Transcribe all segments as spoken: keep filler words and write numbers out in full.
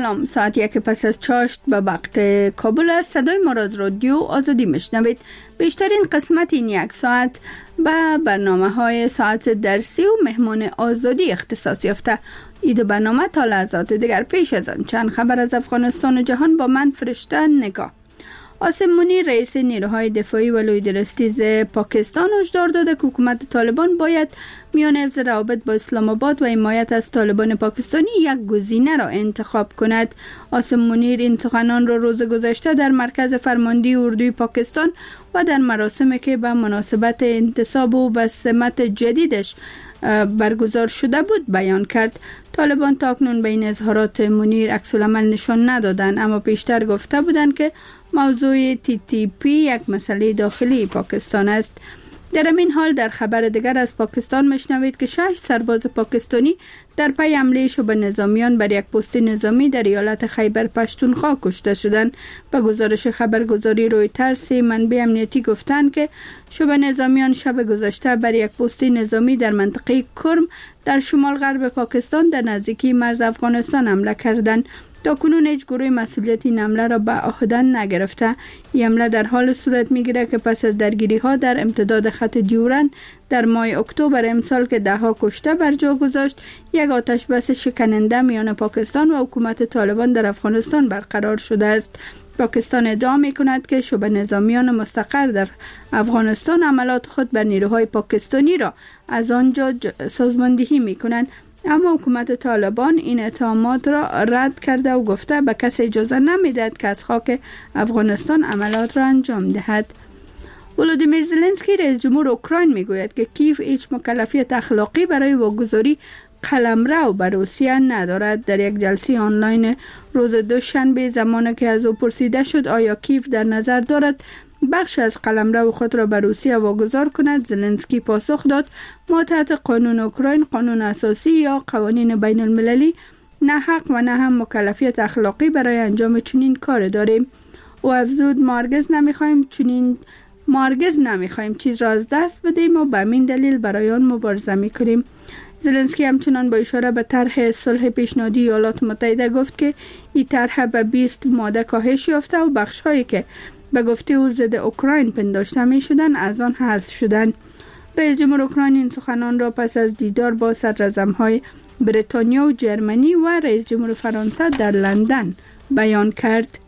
سلام، ساعت یک پس از چاشت به وقت کابل است. صدای ما را از رادیو آزادی میشنوید. بیشترین قسمت این یک ساعت به برنامه های ساعت درسی و مهمان آزادی اختصاص یافته. این برنامه تا لحظات دیگر. پیش از آن چند خبر از افغانستان و جهان با من فرشته نگاه. عاصم منیر رئیس نیروهای دفاعی و لویدرستیز پاکستان هشدار داده که حکومت طالبان باید میان حفظ روابط با اسلام آباد و حمایت از طالبان پاکستانی یک گزینه را انتخاب کند. عاصم منیر این سخنان را روز گذشته در مرکز فرماندهی اردوی پاکستان و در مراسمی که به مناسبت انتصاب و به سمت جدیدش برگزار شده بود بیان کرد. طالبان تاکنون به این اظهارات منیر عکس العمل نشان ندادند، اما پیشتر گفته بودند که موضوع تی تی پی یک مسئله داخلی پاکستان است. در این حال در خبر دیگر از پاکستان مشنوید که شش سرباز پاکستانی در پی حمله شبه نظامیان بر یک پست نظامی در ایالت خیبر پشتونخوا کشته شدند. به گزارش خبرگزاری رویترز منبع امنیتی گفتند که شبه نظامیان شب گذشته بر یک پست نظامی در منطقه کرم در شمال غرب پاکستان در نزدیکی مرز افغانستان حمله کردند. تاکنون هیچ گروه مسئولیت این حمله را به عهده نگرفته. این حمله در حال صورت میگیره که پس از درگیری ها در امتداد خط دیورند در ماه اکتبر امسال که ده ها کشته بر جا گذاشت، یک آتش بس شکننده میان پاکستان و حکومت طالبان در افغانستان برقرار شده است. پاکستان ادعا می کند که شبه نظامیان مستقر در افغانستان عملات خود بر نیروهای پاکستانی را از آنجا سازماندهی می کنند، اما حکومت طالبان این اتهامات را رد کرده و گفته به کسی اجازه نمیدهد که از خاک افغانستان عملات را انجام دهد. ولودیمیر زلنسکی رئیس جمهور اوکراین میگوید که کیف هیچ مکلفیت اخلاقی برای واگذاری قلمرو بر روسیه ندارد. در یک جلسه آنلاین روز دوشنبه زمانی که از او پرسیده شد آیا کیف در نظر دارد بخش از قلمرو خود را به روسیه واگذار کند، زلنسکی پاسخ داد ما تحت قانون اوکراین، قانون اساسی یا قوانین بین المللی نه حق و نه هم مکلفیت اخلاقی برای انجام چنین کار داریم. او افزود ما هرگز نمیخوایم چنین ما هرگز نمیخوایم چیز را از دست بدیم و به همین دلیل برای آن مبارزه میکنیم. زلنسکی همچنان با اشاره به طرح صلح پیشنهادی ایالات متحده گفت که این طرح به بیست ماده کاهش یافته و بخش‌هایی که به گفته او ضد اوکراین پنداشته می شدن از آن حذف شدند. رئیس جمهور اوکراین این سخنان را پس از دیدار با صدراعظم‌های بریتانیا و جرمنی و رئیس جمهور فرانسه در لندن بیان کرد.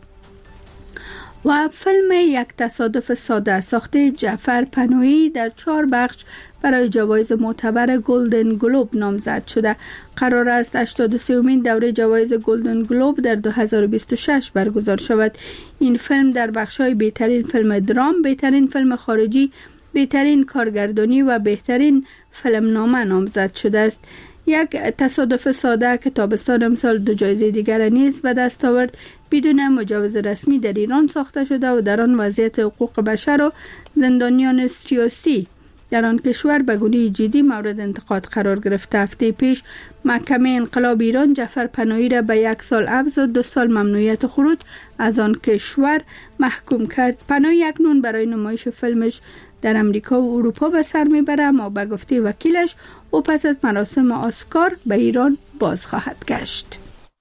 و فیلم یک تصادف ساده ساخته جعفر پناهی در چهار بخش برای جوایز معتبر گلدن گلوب نامزد شده. قرار است هشتاد و سومین دوره جوایز گلدن گلوب در دو هزار و بیست و شش برگزار شود. این فیلم در بخش‌های بهترین فیلم درام، بهترین فیلم خارجی، بهترین کارگردانی و بهترین فیلمنامه نامزد شده است. یک تصادف ساده که تابستان امسال دو جایزه دیگر نیز به دست آورد، بدون مجوز رسمی در ایران ساخته شده و در آن وضعیت حقوق بشر و زندانیان سیاسی در آن کشور به گونه جدی مورد انتقاد قرار گرفته. هفته پیش محکمه انقلاب ایران جعفر پناهی را به یک سال حبس و دو سال ممنوعیت خروج از آن کشور محکوم کرد. پناهی اکنون برای نمایش فیلمش در امریکا و اروپا به سر میبره، اما به گفته وکیلش او پس از مراسم اسکار به ایران باز خواهد گشت.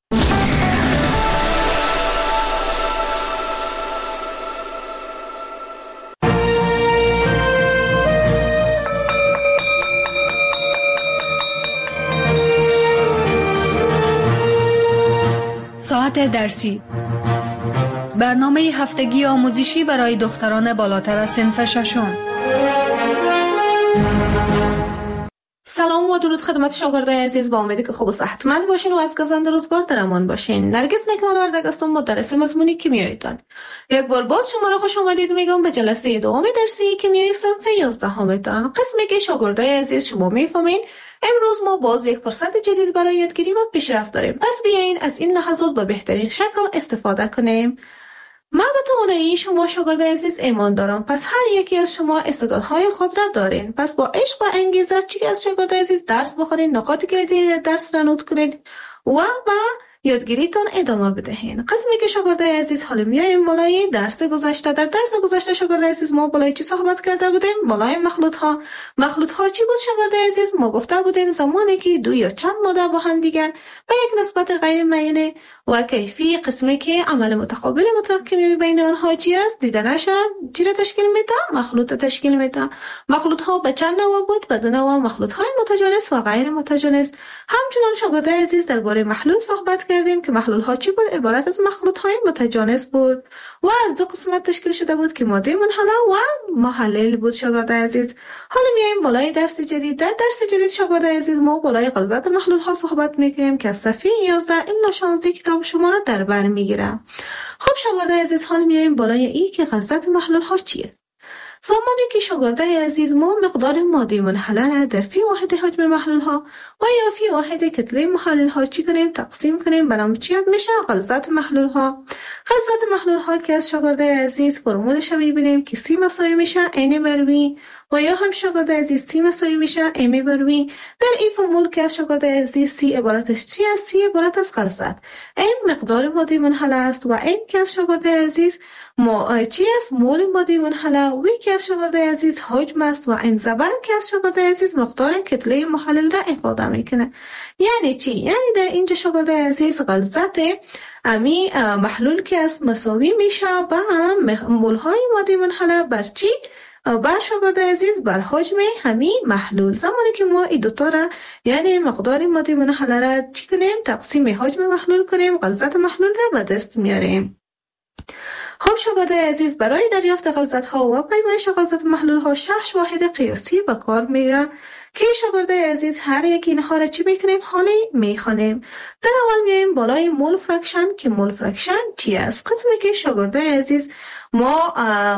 ساعت درسی، برنامه هفتگی آموزشی برای دختران بالاتر از صنف ششم. سلام و درود خدمت شاگردای عزیز، با امیدی که خوب و صحتمند باشین و از گزند روزگار در امان باشین. نرگس نکمانورد هستم، مدرس مضمون کیمیایتان. یک بار باز شما را خوش آمدید میگم به جلسه دوم درسی کیمیای صنف یازدهمتان. قسمی که شاگردای عزیز شما میفهمین امروز ما باز یک فرصت جدید برای یادگیری و پیشرفت داریم. پس بیاین از این لحظات به بهترین شکل استفاده کنیم. من به توانایی شما شاگرد عزیز ایمان دارم، پس هر یکی از شما استعدادهای خود را دارین. پس با عشق و انگیزه چی از شاگرد عزیز درس بخونین، نکات کلیدی درس را نوت کنین و با یادگیریتون ادامه بدهین. قسمی که شاگردای عزیز حالا میایم بالای درس گذشته. در درس گذشته شاگردای عزیز ما بالای چی صحبت کرده بودیم؟ بالای مخلوط ها. مخلوط ها چی بود شاگردای عزیز؟ ما گفته بودیم زمانی که دو یا چند ماده با هم دیگر به یک نسبت غیر معینه و کیفی قسمی که عمل متقابل مطلق که بین آنها چی است دیدنشان چی را تشکیل میده؟ مخلوط تشکیل میده. مخلوط ها به چند نوع بود؟ به دو نوع، مخلوط های متجانس و غیر متجانس. همچنان شاگردای عزیز درباره محلول صحبت کردیم که محلول ها چی بود؟ عبارت از مخلوط های متجانس بود و از دو قسمت تشکیل شده بود که ماده منحله و محلل بود شاگردای عزیز. حالا میایم بالای درس جدید. در درس جدید شاگردای عزیز ما بالای غلظت محلول ها صحبت میکنیم که از صفحه یازده الی شانزده کتاب شما را در بر میگیرم. خب شاگردای عزیز حالا میایم بالای ای که غلظت محلول ها چیه؟ زمانی که شاگردای عزیز ما مقدار ماده منحله را در فی واحد حجم محلول ها و یا فی واحد کتله محلول ها چی کنیم تقسیم کنیم به نام چی میشه؟ غلظت محلول ها. غلظت محلول ها که از شاگردای عزیز فرمولش میبینیم که سی مساوی میشه n بر v و یا هم شاگردای عزیز سی مساوی میشه m بر v. در این فرمول که از شاگردای عزیز سی عبارتش چی است؟ سی عبارت از غلظت. m مقدار ماده منحله است و n که از شاگردای عزیز ما چی است؟ مول ماده منحله. و که از شاگردای عزیز حجم است و n زبر که از شاگردای عزیز مقدار کتله محلل را افاده میکنه. یعنی چی؟ یعنی در اینجا شاگردای عزیز غلظت امی محلول که است مساوی میشه با مول های ماده منحله بر چی؟ بر شاگردای عزیز بر حجم همین محلول. زمانی که ما این دوتا را یعنی مقدار ماده منحله را چی کنیم؟ تقسیم حجم محلول کنیم، غلظت محلول را به دست میاریم. خب شاگردای عزیز برای دریافت غلظت ها و پیمایش غلظت محلول ها شش واحد قیاسی به کار میره که شاگردای عزیز هر یک اینها را چی میکنیم؟ حالی میخوانیم. در اول میایم بالای مول فرکشن که مول فرکشن چی است؟ قسمی که شاگردای عزیز ما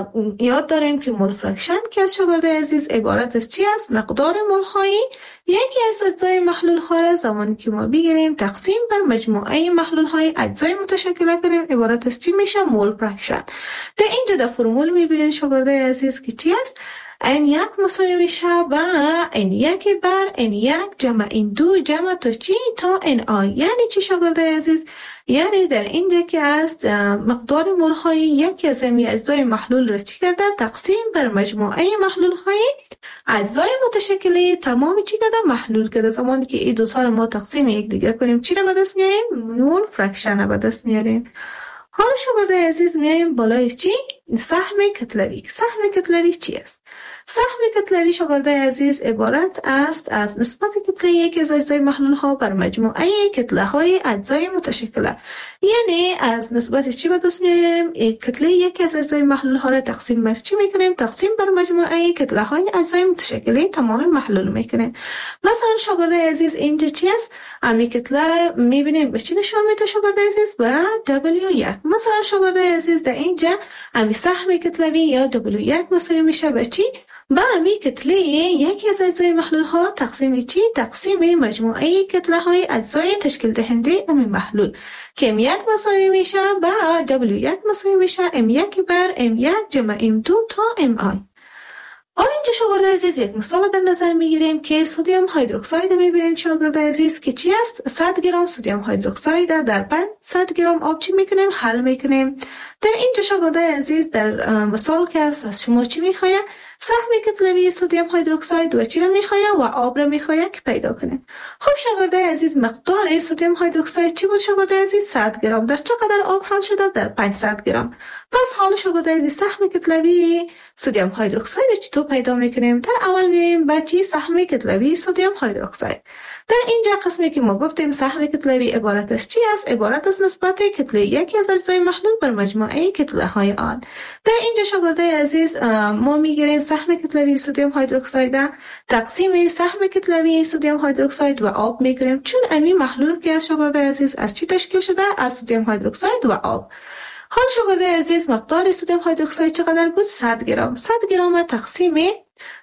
یاد داریم که مول فرکشن که از شاگردای عزیز عبارت از چی است؟ مقدار مول هایی یکی از اجزای محلول ها را زمانی که ما بگیریم تقسیم بر مجموعه محلول های اجزای متشکل کنیم عبارت از چی میشه؟ مول فرکشن. در اینجا در فرمول میبینین شاگردای عزیز که چی است؟ این یک مساوی میشه با این یک بر این یک جمع این دو جمع تا چی؟ تا این آی. یعنی چی شاگردای عزیز؟ یعنی در اینجا که است مقدار مول های یکی از این اجزای محلول را چی کرده؟ تقسیم بر مجموعه محلول های اجزای متشکله تمام چی کرده؟ محلول کرده. زمانی که این دو تا ما تقسیم یک دیگر کنیم چی را به دست میاریم؟ مول فرکشن را به دست میاریم. حالا شاگردای عزیز میایم بالای چی؟ سهم کتلوی. سهم کتلوی چی است؟ سهم کتلوی شاگردای عزیز عبارت است از نسبت کتله یک از اجزای محلول ها بر مجموعه کتله های اجزای متشکله. یعنی از نسبت چی به دست میاریم؟ کتله یک از اجزای محلول ها را تقسیم بر چی میکنیم؟ تقسیم بر مجموعه کتله های اجزای متشکله تمام محلول میکنیم. مثلا شاگردای عزیز اینجا چی است؟ امی کتله را میبینیم به چی نشان میده شاگردای عزیز؟ به دبلیو یک. مثلا شاگردای عزیز در اینجا امی سهم کتلوی یا دبلیو یک مساوی میشه به چی؟ با امی کتله یکی از اجزای محلول ها تقسیم چی؟ تقسیم مجموعه کتله های اجزای تشکیل دهنده امی محلول که ام یک مساوی میشه با دبلیو یک مساوی میشه ام یک بر ام یک جمع ام دو تا ام آی. حالا اینجا شاگردای عزیز یک مثال در نظر میگیریم که سدیم هیدروکساید میبینید شاگردای عزیز که چی است؟ صد گرم سدیم هیدروکساید در پانصد گرم آب چی میکنیم؟ حل میکنیم. در اینجا شاگردای عزیز در مثال که از شما چی میخواه؟ سهم کتلوی سدیم هیدروکساید و چی را میخواه؟ و آب را میخواه که پیدا کنیم. خب شاگردای عزیز مقدار سدیم هیدروکساید چی بود شاگردای عزیز؟ صد گرم. در چقدر آب حل شده؟ در پانصد گرم. پس حالا شاگردای عزیز سهم کتلوی سدیم هیدروکساید چطور پیدا میکنیم؟ در اول میایم با چی؟ سهم کتلوی سدیم هیدروکساید. در اینجا قسمی که ما گفتیم سهم کتلوی عبارت از چی است؟ عبارت از نسبت کتله یکی از اجزای محلول بر مجموعه کتله های آن. در اینجا شاگردای عزیز ما میگیریم سهم کتلوی سدیم هیدروکساید تقسیم سهم کتلوی سدیم هیدروکساید و آب میکنیم، چون امی محلول که از شاگردای عزیز از چی تشکیل شده؟ از سدیم هیدروکساید و آب. حال شاگردای عزیز مقدار سدیم هیدروکساید چقدر بود؟ صد گرم. صد گرم تقسیم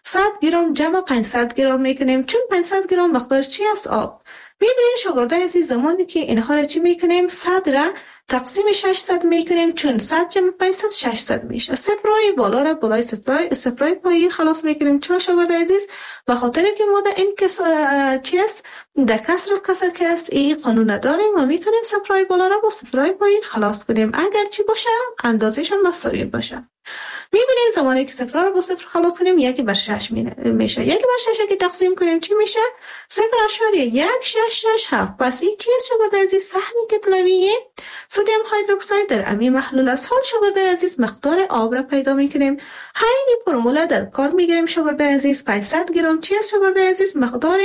صد گرم جمع پانصد گرم میکنیم، چون پانصد گرم مقدار چی است؟ آب. میبینین شاگردای عزیز زمانی که اینها را چی میکنیم؟ صد را تقسیم ششصد میکنیم، چون صد جمع پانصد ششصد میشه. صفرای بالا را بالای صفرای صفرای پایین خلاص میکنیم. چرا شاگردای عزیز؟ به خاطر که ما در این کس چی است؟ در کسر کسر که است این قانون داریم و میتونیم صفرای بالا را با صفرای پایین خلاص کنیم اگر چی باشه؟ اندازه‌شان مساوی باشه. میبینید زمانی که صفر رو با صفر خلاص کنیم یکی بر شش میشه. یکی بر شش که تقسیم کنیم چی میشه؟ صفر اشاریه یک شش شش هفت. پس این چیز شاگردای عزیز سهم کتلوی سدیم هیدروکساید در امی محلول است. حال شاگردای عزیز مقدار آب را پیدا میکنیم. همین فرمول در کار میگیریم شاگردای عزیز. پانصد گرم چی است شاگردای عزیز؟ مقدار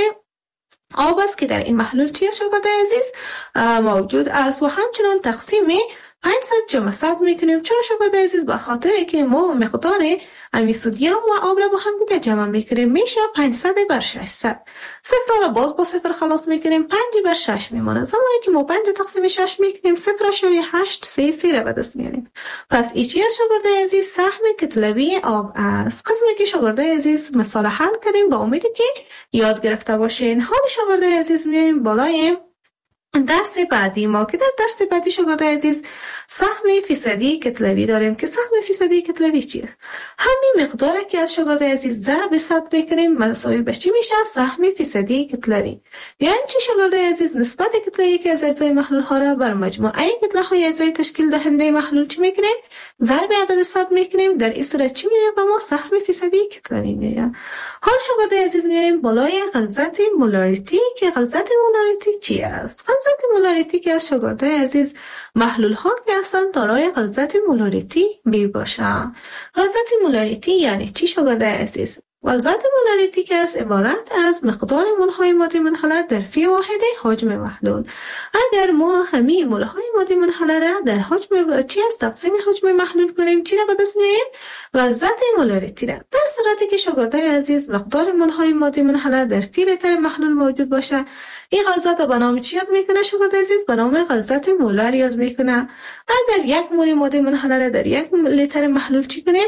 آب است که در این محلول چی است شاگردای عزیز؟ موجود است و همچنان تقسیم پانصد جمع صد میکنیم. چرا شاگردای عزیز؟ به خاطر که ما مقدار امی سدیم و آب را با هم دیگه جمع میکنیم، میشه پانصد بر ششصد. صفر را باز با صفر خلاص میکنیم، پنج بر شش میمونه. زمانی که ما پنج تقسیم شش میکنیم صفر اشاریه هشت سه سه را به دست میاریم. پس این چی است شاگردای عزیز؟ سهم کتلوی آب است. قسمی که شاگردای عزیز مثال حل کردیم با امیدی که یاد گرفته باشین. حال شاگردای عزیز میایم بالای درس بعدی ما که در درس بعدی شاگردای عزیز سهم فیصدی کتلوی داریم که سهم فیصدی کتلوی چیه؟ همین مقداری که از شاگردای عزیز ضرب صد میکنیم مساوی به چی میشه؟ سهم فیصدی کتلوی. یعنی چی شاگردای عزیز؟ نسبت کتلویی که از اجزای محلول ها را بر مجموعه کتله های اجزای تشکیل دهنده محلول چی میکنیم؟ ضرب عدد صد میکنیم. در این صورت چی میشه؟ به ما سهم فیصدی کتلوی میشه. حال شاگردای عزیز میایم بالای غلظت مولاریتی که غلظت مولاریتی چی است؟ غلظت مولاریتی که از شاگردای عزیز محلول ها که اصلا دارای غلظت مولاریتی می باشند. غلظت مولاریتی یعنی چی شاگردای عزیز؟ غلظت مولاریتی که از عبارت از مقدار مولهای ماده منحله در فی واحد حجم محلول. اگر ما همین مولهای ماده منحله را در حجم چی است تقسیم حجم محلول کنیم چی را به دست میاریم؟ غلظت مولاریتی را. در صورتی که شاگردای عزیز مقدار مولهای ماده منحله در فی لیتر محلول موجود باشه، این غلظت به نام چی یاد میکنه شاگردای عزیز؟ به نام غلظت مولر یاد میکنه. اگر یک مول ماده منحله را در یک لیتر محلول چی کنیم؟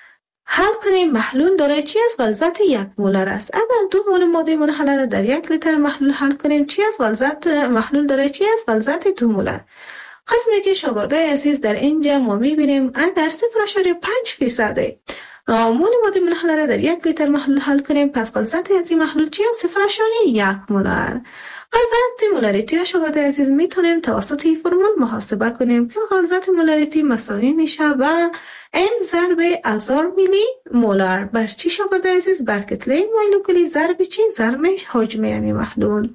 حل کنیم، محلول دارای چی از غلظت یک مولر است. اگر دو مول ماده منحله را در یک لیتر محلول حل کنیم چی از غلظت محلول دارای چی از غلظت دو مولر. قسمی که شاگردای عزیز در اینجا ما میبینیم اگر صفر اشاریه پنج فیصد مول ماده منحله را در یک لیتر محلول حل کنیم پس غلظت از این محلول چی از صفر اشاریه یک مولر. غلظت مولاریتی را شاگردای عزیز میتونیم توسط این فرمول محاسبه کنیم که غلظت مولاریتی مساوی میشه و ام ضرب هزار میلی مولر بر چی شاگردای عزیز؟ بر کتله مولکولی ضرب چی؟ ضرب حجم یعنی محلول.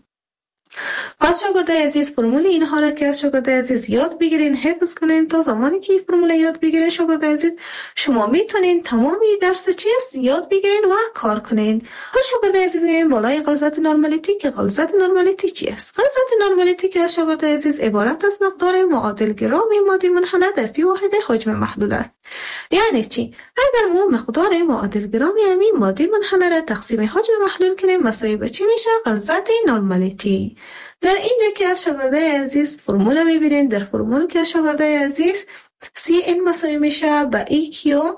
پس شاگردای عزیز فرمول اینها را که از شاگردای عزیز یاد بگیرین حفظ کنین تا زمانی که این فرمول یاد بگیرین شاگردای عزیز شما میتونین تمامی درس چی است یاد بگیرین و کار کنین. حالا شاگردای عزیز میایم بالای غلظت نرمالیتی که غلظت نرمالیتی چی است؟ غلظت نرمالیتی که از شاگردای عزیز عبارت از مقدار معادل گرام ماده منحله در فی واحد حجم محلول است. یعنی چی؟ اگر ما مقدار معادل گرام یعنی ماده منحله را تقسیم حجم محلول کنیم مساوی به چی میشه؟ غلظت نرمالیتی. در اینجا که از شاگردای عزیز فرمول میبینین، در فرمول که از شاگردای عزیز سی این مساوی میشه به ای کیو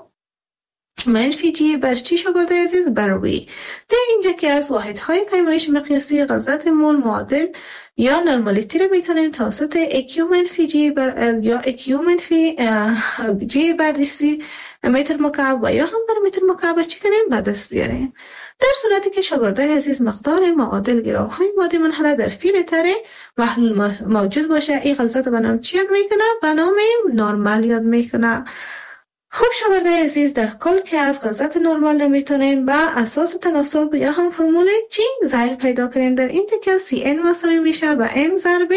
منفی جی بر چی شاگردای عزیز؟ بر وی. در اینجا که از واحدهای پیمایش مقیاسی غلظت مول معادل یا نرمالیتی رو میتونیم توسط ایکیو منفی جی بر یا ایکیو منفی جی بر سی متر مکعب و یا هم بر متر مکعب چی کنیم؟ به دست بیاریم. در صورتی که شاگردای عزیز مقدار معادل گرام های ماده منحله در فی لیتر محلول موجود باشه این غلظت به نام چی یاد میکنه؟ به نام نرمال یاد میکنه. خب شاگردای عزیز در کل که از غلظت نرمال رو میتونیم به اساس تناسب یا هم فرمول چی ظاهر پیدا کنیم. در اینجا که سی ان مساوی میشه به ام ضرب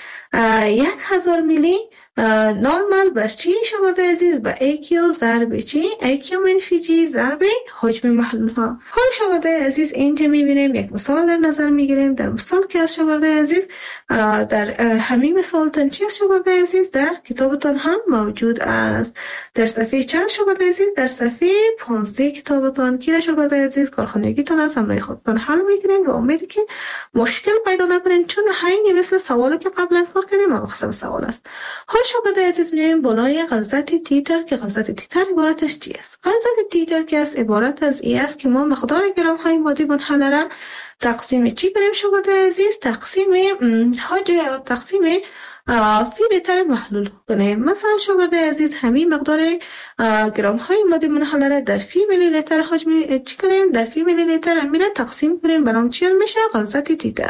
یک هزار میلی نرمال بر چی شاگردای عزیز؟ به ایکیو ضرب چی؟ ایکیو منفی جی ضرب حجم محلول ها. حالا شاگردای عزیز اینجا میبینیم یک مثال در نظر میگیریم. در مثال که از شاگردای عزیز در همین مثال تن چی از شاگردای عزیز در کتابتان هم موجود است. در صفحه چند شاگردای عزیز؟ در صفحه پانزده کتابتان که شاگردای عزیز کارخانگیتان از همراه خودتان حل میکنین و امیدی که مشکل پیدا نکنین چون همین مثل سوالی که قبلا کار کردیم مقصد سوال است. حالا شاگرد عزیز میایم بالای غلظت تیتر که غلظت تیتر عبارتش چی است؟ غلظت تیتر که است عبارت از این است که ما مقدار گرم های ماده منحله را تقسیم چی کنیم شاگرد عزیز؟ تقسیم حاجه یا تقسیم فی لیتر محلول کنیم. مثلا شاگرد عزیز همین مقدار گرم های ماده منحله را در فی میلی لیتر حجم چی کنیم؟ در فی میلی لیتر امیره تقسیم کنیم برام چی میشه؟ غلظت تیتر.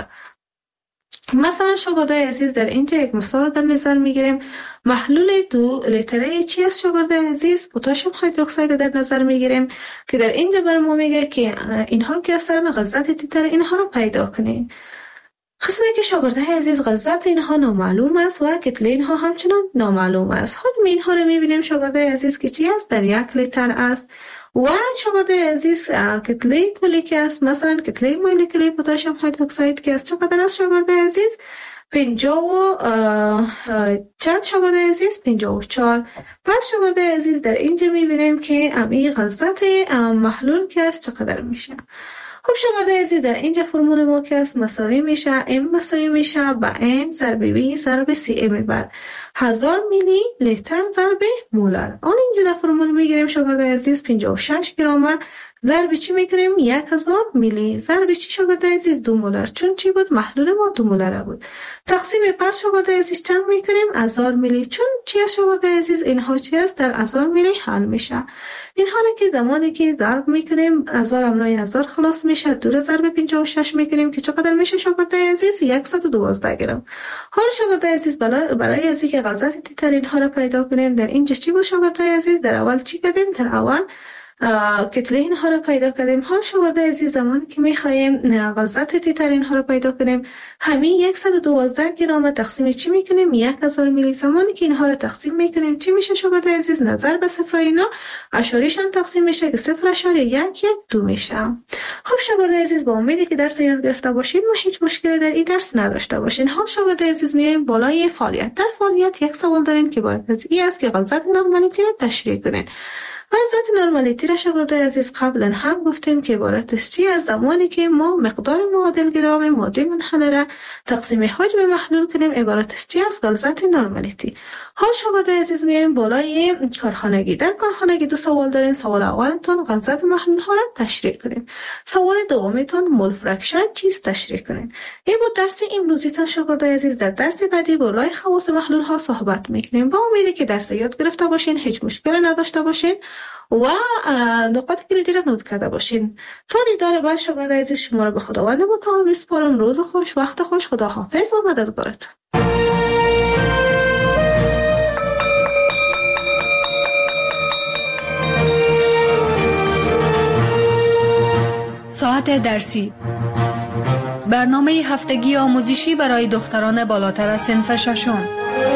مثلا شاگرد عزیز در اینجا یک مثال در نظر میگیریم. محلول دو لیتره چی است شاگرد عزیز؟ پتاسیم هیدروکساید در نظر میگیریم که در اینجا بر ما میگه که اینها که هستن غلظت تیتر اینها رو پیدا کنیم. قسمی که شاگرد عزیز غلظت اینها نامعلوم است و کتله اینها همچنان نامعلوم است. حجم اینها رو میبینیم شاگرد عزیز که چی است؟ در یک لیتر است. و شاگرد عزیز کتله کلی که است، مثلا کتله مولکولی پتاسیم هیدروکساید که است چقدر است شاگرد عزیز؟ پنجاه و چند شاگرد عزیز؟ پنجاه و چهار. پس شاگرد عزیز در اینجا میبینیم که امی غلظت محلول که است چقدر میشه. خب شاگرد عزیز در اینجا فرمول ما که است مساوی میشه ام مساوی میشه با ام ضرب وی ضرب سی ام بر هزار میلی لیتر ضرب مولر. آن اینجا در فرمول میگیریم شاگرد عزیز پنجاه و شش گرم ضرب چی میکنیم؟ یک هزار میلی ضرب چی شاگرد عزیز؟ دو مولر. چون چی بود؟ محلول ما دو مولر بود. تقسیم پس شاگرد عزیز چند میکنیم؟ هزار میلی. چون چی است شاگرد عزیز؟ اینها چی است؟ در هزار میلی حل میشه. اینها که زمانی که ضرب میکنیم هزار امرای هزار خلاص میشه، دور ضرب پنجاه و شش میکنیم که چقدر میشه شاگرد عزیز؟ صد و دوازده گرم. حالا شاگرد عزیز برای برای از اینکه غلظت تیتر اینها را پیدا کنیم در اینجا چی بود شاگرد عزیز؟ در اول چی کردیم؟ در اول کتله اینها رو پیدا کردیم. حال شاگرد عزیز زمانی که میخوایم غلظت تیتر اینها رو پیدا کنیم همین صد و دوازده گرم تقسیم چی میکنیم؟ هزار میلی. زمانی که اینها رو تقسیم میکنیم چی میشه شاگرد عزیز؟ نظر به صفر اینا اشاریشان تقسیم میشه که صفر اشاری یک یک دو میشه. خب شاگرد عزیز با امیدی که درس یاد گرفته باشید و هیچ مشکلی در این درس نداشته باشین. حال شاگرد عزیز میایم بالای فعالیت. در فعالیت یک سوال دارین که باید از این است که غلظت نرمالیتی رو تشریح کنین. غلظت نرمالیتی را شاگرد عزیز قبلا هم گفتیم که عبارت است چی؟ از زمانی که ما مقدار معادل گرم ماده منحله را تقسیم حجم محلول کنیم عبارت است چی؟ از غلظت نرمالیتی. حال شاگرد عزیز میایم بالای کارخانگی. در کارخانگی دو سوال دارین. سوال اولتون غلظت محلول ها را تشریح کنین. سوال دومیتون مول فرکشن چیست تشریح کنین. این بود درس امروزیتون شاگرد عزیز. در درس بعدی بالای خواص محلول ها صحبت میکنیم. با امیدی که درس یاد گرفته باشین، هیچ مشکلی نداشته باشین و نقاط کلیدی را نوت کرده باشین. تا دیدار بعد شاگرد عزیز شما را به خداوند متعال میسپارم. روز خوش، وقت خوش، خدا حافظ و مددگارتون. ساعت درسی، برنامه هفتگی آموزشی برای دختران بالاتر از صنف ششم.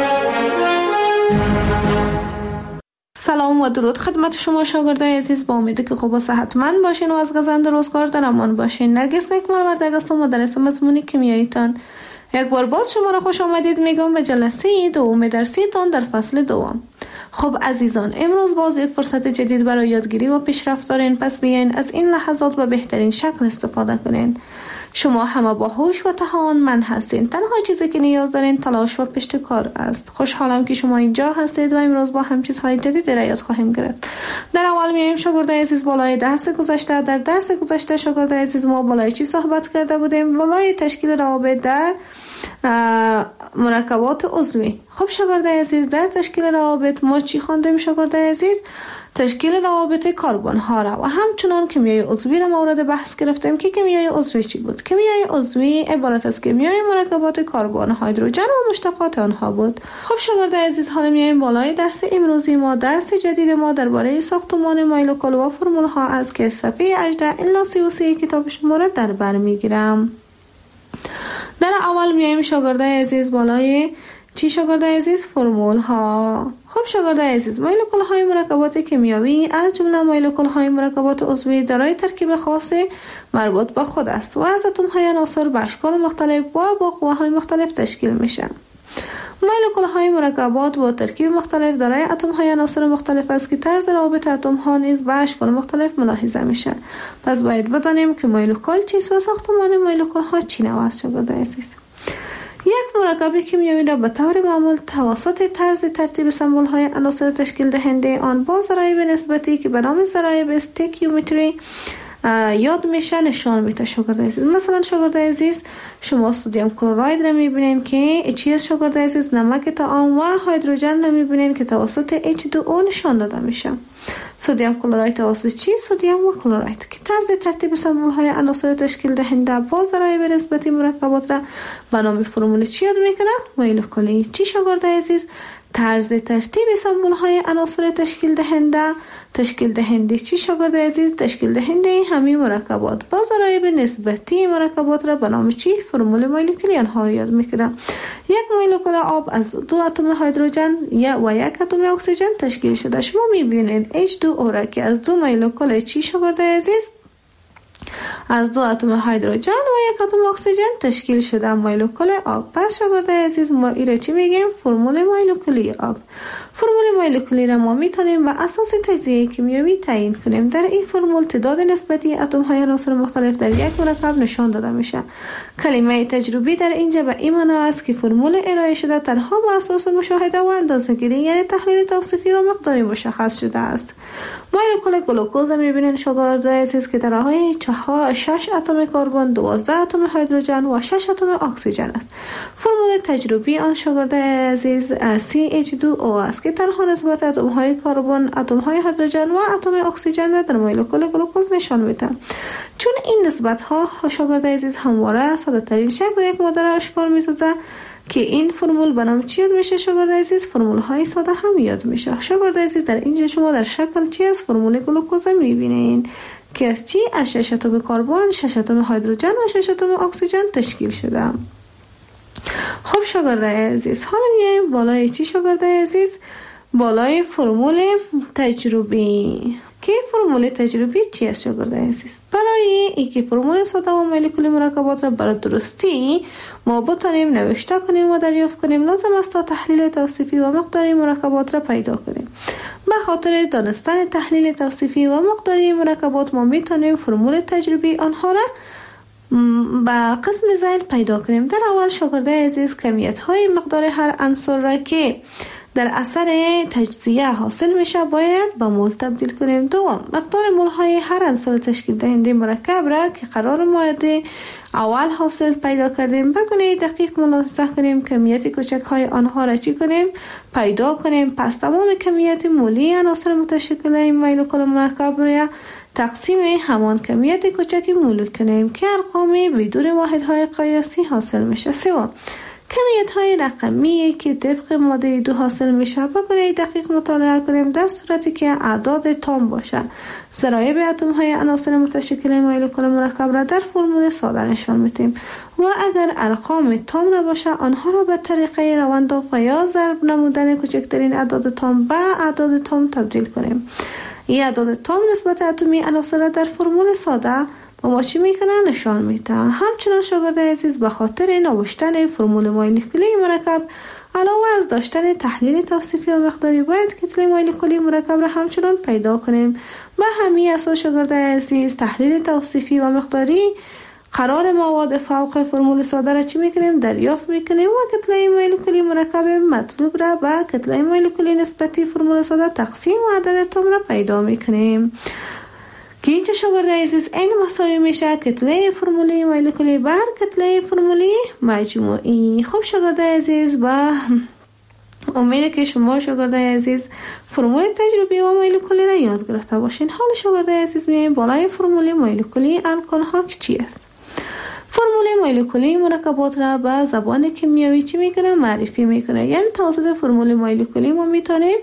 سلام و درود خدمت شما شاگردای عزیز. با امیدی که خوب و صحتمند باشین و از گزند روزگار در امان باشین. نرگس نکمل وردگ هستم، مدرس مضمون کیمیاییتان. یک بار باز شما را خوش آمدید میگم به جلسه دوم درسیتان در فصل دوم. خب عزیزان، امروز باز یک فرصت جدید برای یادگیری و پیشرفت دارین. پس بیاین از این لحظات به بهترین شکل استفاده کنین. شما همه با هوش و توانمند هستین. تنها چیزی که نیاز دارین تلاش و پشت کار است. خوشحالم که شما اینجا هستید و امروز با هم چیزهای جدیدی را یاد خواهیم گرفت. در اول میایم شاگرد عزیز بالای درس گذشته. در درس گذشته شاگرد عزیز ما بالای چی صحبت کرده بودیم؟ بالای تشکیل روابط در مرکبات عضوی. خب شاگرد عزیز در تشکیل روابط ما چی خواندیم شاگرد عزیز؟ تشکیل روابط کربن ها را و همچنان کیمیای عضوی را مورد بحث گرفتیم که کیمیای عضوی چی بود. کیمیای عضوی عبارت از کیمیای مرکبات کربن، هیدروژن و مشتقات آنها بود. خب شاگرد عزیز حالا میایم بالای درس امروزی ما. درس جدید ما درباره ساختمان مولکول و فرمول ها است که صفحه هجده الی سی و سه کتاب شما را در بر میگیرم. در اول میایم شاگرد عزیز بالای چی شاگرد عزیز؟ فرمول ها. خب شاگرد عزیز مولکول های مرکبات کیمیایی از جمله مولکول های مرکبات عضوی دارای ترکیب خاص مربوط به خود است و از اتم های عناصر به اشکال مختلف و با قوه های مختلف تشکیل میشن. مولکول های مرکبات با ترکیب مختلف دارای اتم های عناصر مختلف است که طرز روابط اتم ها نیز به اشکال مختلف ملاحظه میشه. پس باید بدانیم که مولکول چیست و ساختمان مولکول ها چی نوع است شاگرد عزیز. یک مرکب کیمیایی را به طور معمول توسط طرز ترتیب سمبل های عناصر تشکیل دهنده آن با ضرایب نسبتی که به نام ضرایب استیکیومتری یاد میشه نشان میده. شاگرد عزیز، مثلا شاگرد عزیز شما سدیم کلراید را میبینین که چی است شاگرد عزیز؟ نمک طعام و هیدروژن را میبینین که توسط اچ دو او نشان داده میشه. سدیم کلراید توسط چی؟ سدیم و کلراید که طرز ترتیب سمبل های عناصر تشکیل دهنده با ضرایب نسبتی مرکبات را به نام فرمول چی یاد میکنه؟ مولکولی. چی شاگرد عزیز؟ طرز ترتیب سمبل های عناصر تشکیل دهنده تشکیل دهنده چی شاگرد عزیز؟ تشکیل دهنده همین مرکبات با ضرایب نسبتی مرکبات را به نام چی؟ فرمول مولکولی آنها یاد میکنه. یک مولکول آب از دو اتم هیدروژن و یک اتم اکسیژن تشکیل شده. شما میبینید اچ دو او را که از دو مولکول چی شاگرد عزیز؟ از دو اتم هیدروژن و یک اتم اکسیژن تشکیل شده مولکول آب. پس شاگرد عزیز ما ایره چی میگیم؟ فرمول مولکولی آب. فرمول مولکولی را ما میتونیم بر اساس تجزیه کیمیایی تعیین کنیم. در این فرمول تعداد نسبتی اتم های عناصر مختلف در یک مرکب نشان داده میشه. کلمه تجربی در اینجا به این معنی است که فرمول ارائه شده تنها بر اساس مشاهده و اندازه‌گیری یعنی تحلیل توصیفی و مقداری مشخص شده است. مولکول گلوکوز میبینید شاگرد عزیز که دارای شش اتم کربن، دوازده اتم هیدروژن و شش اتم اکسیژن است. فرمول تجربی آن شاگرد عزیز سی اچ دو او است که تنها نسبت اتم های کربن، اتم های هیدروژن و اتم اکسیژن را در مولکول گلوکوز نشان میده. چون این نسبت ها شاگرد عزیز همواره ساده ترین شکل یک ماده را اشکال میسازه که این فرمول به نام چی یاد میشه شاگرد عزیز؟ فرمول های ساده هم یاد میشه. شاگرد عزیز در اینجا شما در شکل چی از فرمول گلوکوز میبینین که از چی؟ از شش اتم کربن، شش اتم هیدروژن و شش اتم اکسیژن تشکیل شده. خب شاگرد عزیز حالا میایم بالای چی شاگرد عزیز؟ بالای فرمول تجربی. که فرمول تجربی چی است شاگرد عزیز؟ برای اینکه فرمول ساده و مولکولی مرکبات را برای درستی ما بتانیم نوشته کنیم و دریافت کنیم لازم است تا تحلیل توصیفی و مقداری مرکبات را پیدا کنیم. به خاطر دانستن تحلیل توصیفی و مقداری مرکبات ما میتونیم فرمول تجربی آنها را با قسم زیل پیدا کنیم. در اول شاگرد عزیز کمیت های مقدار هر عنصر را که در اثر تجزیه حاصل میشه باید به مول تبدیل کنیم. دوم مقدار مول های هر عنصر تشکیل دهنده مرکب را که قرار مورد اول حاصل پیدا کردیم به گونه دقیق ملاحظه کنیم کمیت کوچک های آنها را چی کنیم؟ پیدا کنیم. پس تمام کمیت مولی عناصر متشکل این مولکول مرکب را تقسیم همان کمیت کوچک مول کنیم که ارقام بدون واحدهای قیاسی حاصل میشه. سوم کمیت های رقمی که طبق ماده دو حاصل میشه با گونه دقیق مطالعه کنیم در صورتی که اعداد تام باشه. ضرایب اتم های عناصر متشکل مولکول مرکب را در فرمول ساده نشان میدیم و اگر ارقام تام نباشه آنها را به طریقه روند و یا ضرب نمودن کوچکترین اعداد تام به اعداد تام تبدیل کنیم. این اعداد تام نسبت اتمی عناصر در فرمول ساده و ما چی میکنه نشان میده. همچنان شاگرد عزیز به خاطر نوشتن فرمول مولکولی مرکب علاوه از داشتن تحلیل توصیفی و مقداری باید کتله مولکولی مرکب را همچنان پیدا کنیم. به همین اساس شاگرد عزیز تحلیل توصیفی و مقداری قرار مواد فوق فرمول ساده را چی میکنیم؟ دریافت میکنیم و کتله مولکولی مرکب مطلوب را به کتله مولکولی نسبتی فرمول ساده تقسیم و عدد تام را پیدا میکنیم. که اینجا شاگرد عزیز این مساوی میشه کتله فرمولی مولکولی بر کتله فرمولی مجموعی. خب شاگرد عزیز با امیده که شما شاگرد عزیز فرمول تجربی و مولکولی را یاد گرفته باشین. حال شاگرد عزیز میایم بالای فرمول مولکولی الکان ها چی است؟ فرمول مولکولی مرکبات را به زبان کیمیایی چی میکنه؟ معرفی میکنه. یعنی توسط فرمول مولکولی ما میتونیم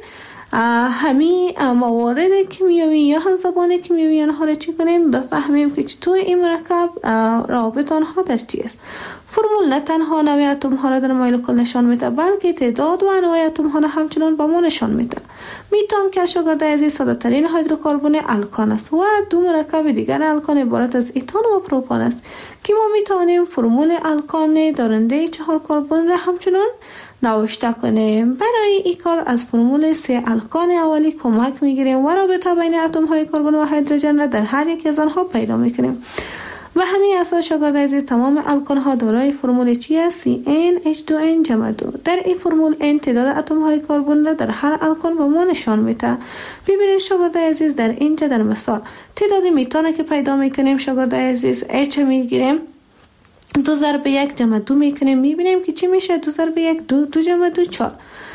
همین موارد کیمیایی یا هم زبان کیمیایی آنها را چی کنیم؟ بفهمیم که چطور این مرکب رابط آنها در چی است. فرمول نه تنها نوع اتم ها را در مولکول نشان میده بلکه تعداد و انواع اتم ها را همچنان به ما نشان میده. میتون که شاگرد عزیز ساده ترین هیدروکربن الکان است و دو مرکب دیگر الکان عبارت از ایتان و پروپان است که ما میتونیم فرمول الکان دارنده چهار کربن را همچنان نوشته کنیم. برای این کار از فرمول سه الکان اولی کمک میگیریم و رابطه بین اتم های کربن و هیدروژن را در هر یک از آنها پیدا میکنیم. و همین اساس شاگرد عزیز تمام الکل ها دارای فرمول چی است؟ سی ان اچ دو ان جمع دو. در این فرمول n تعداد اتم های کربن را در هر الکل به ما نشان میده. ببینید شاگرد عزیز در اینجا در مثال تعداد میتان که پیدا میکنیم شاگرد عزیز H میگیریم، دو ضرب یک جمع دو میکنیم، میبینیم که چی میشه؟ دو ضرب یک دو، دو جمع دو چهار.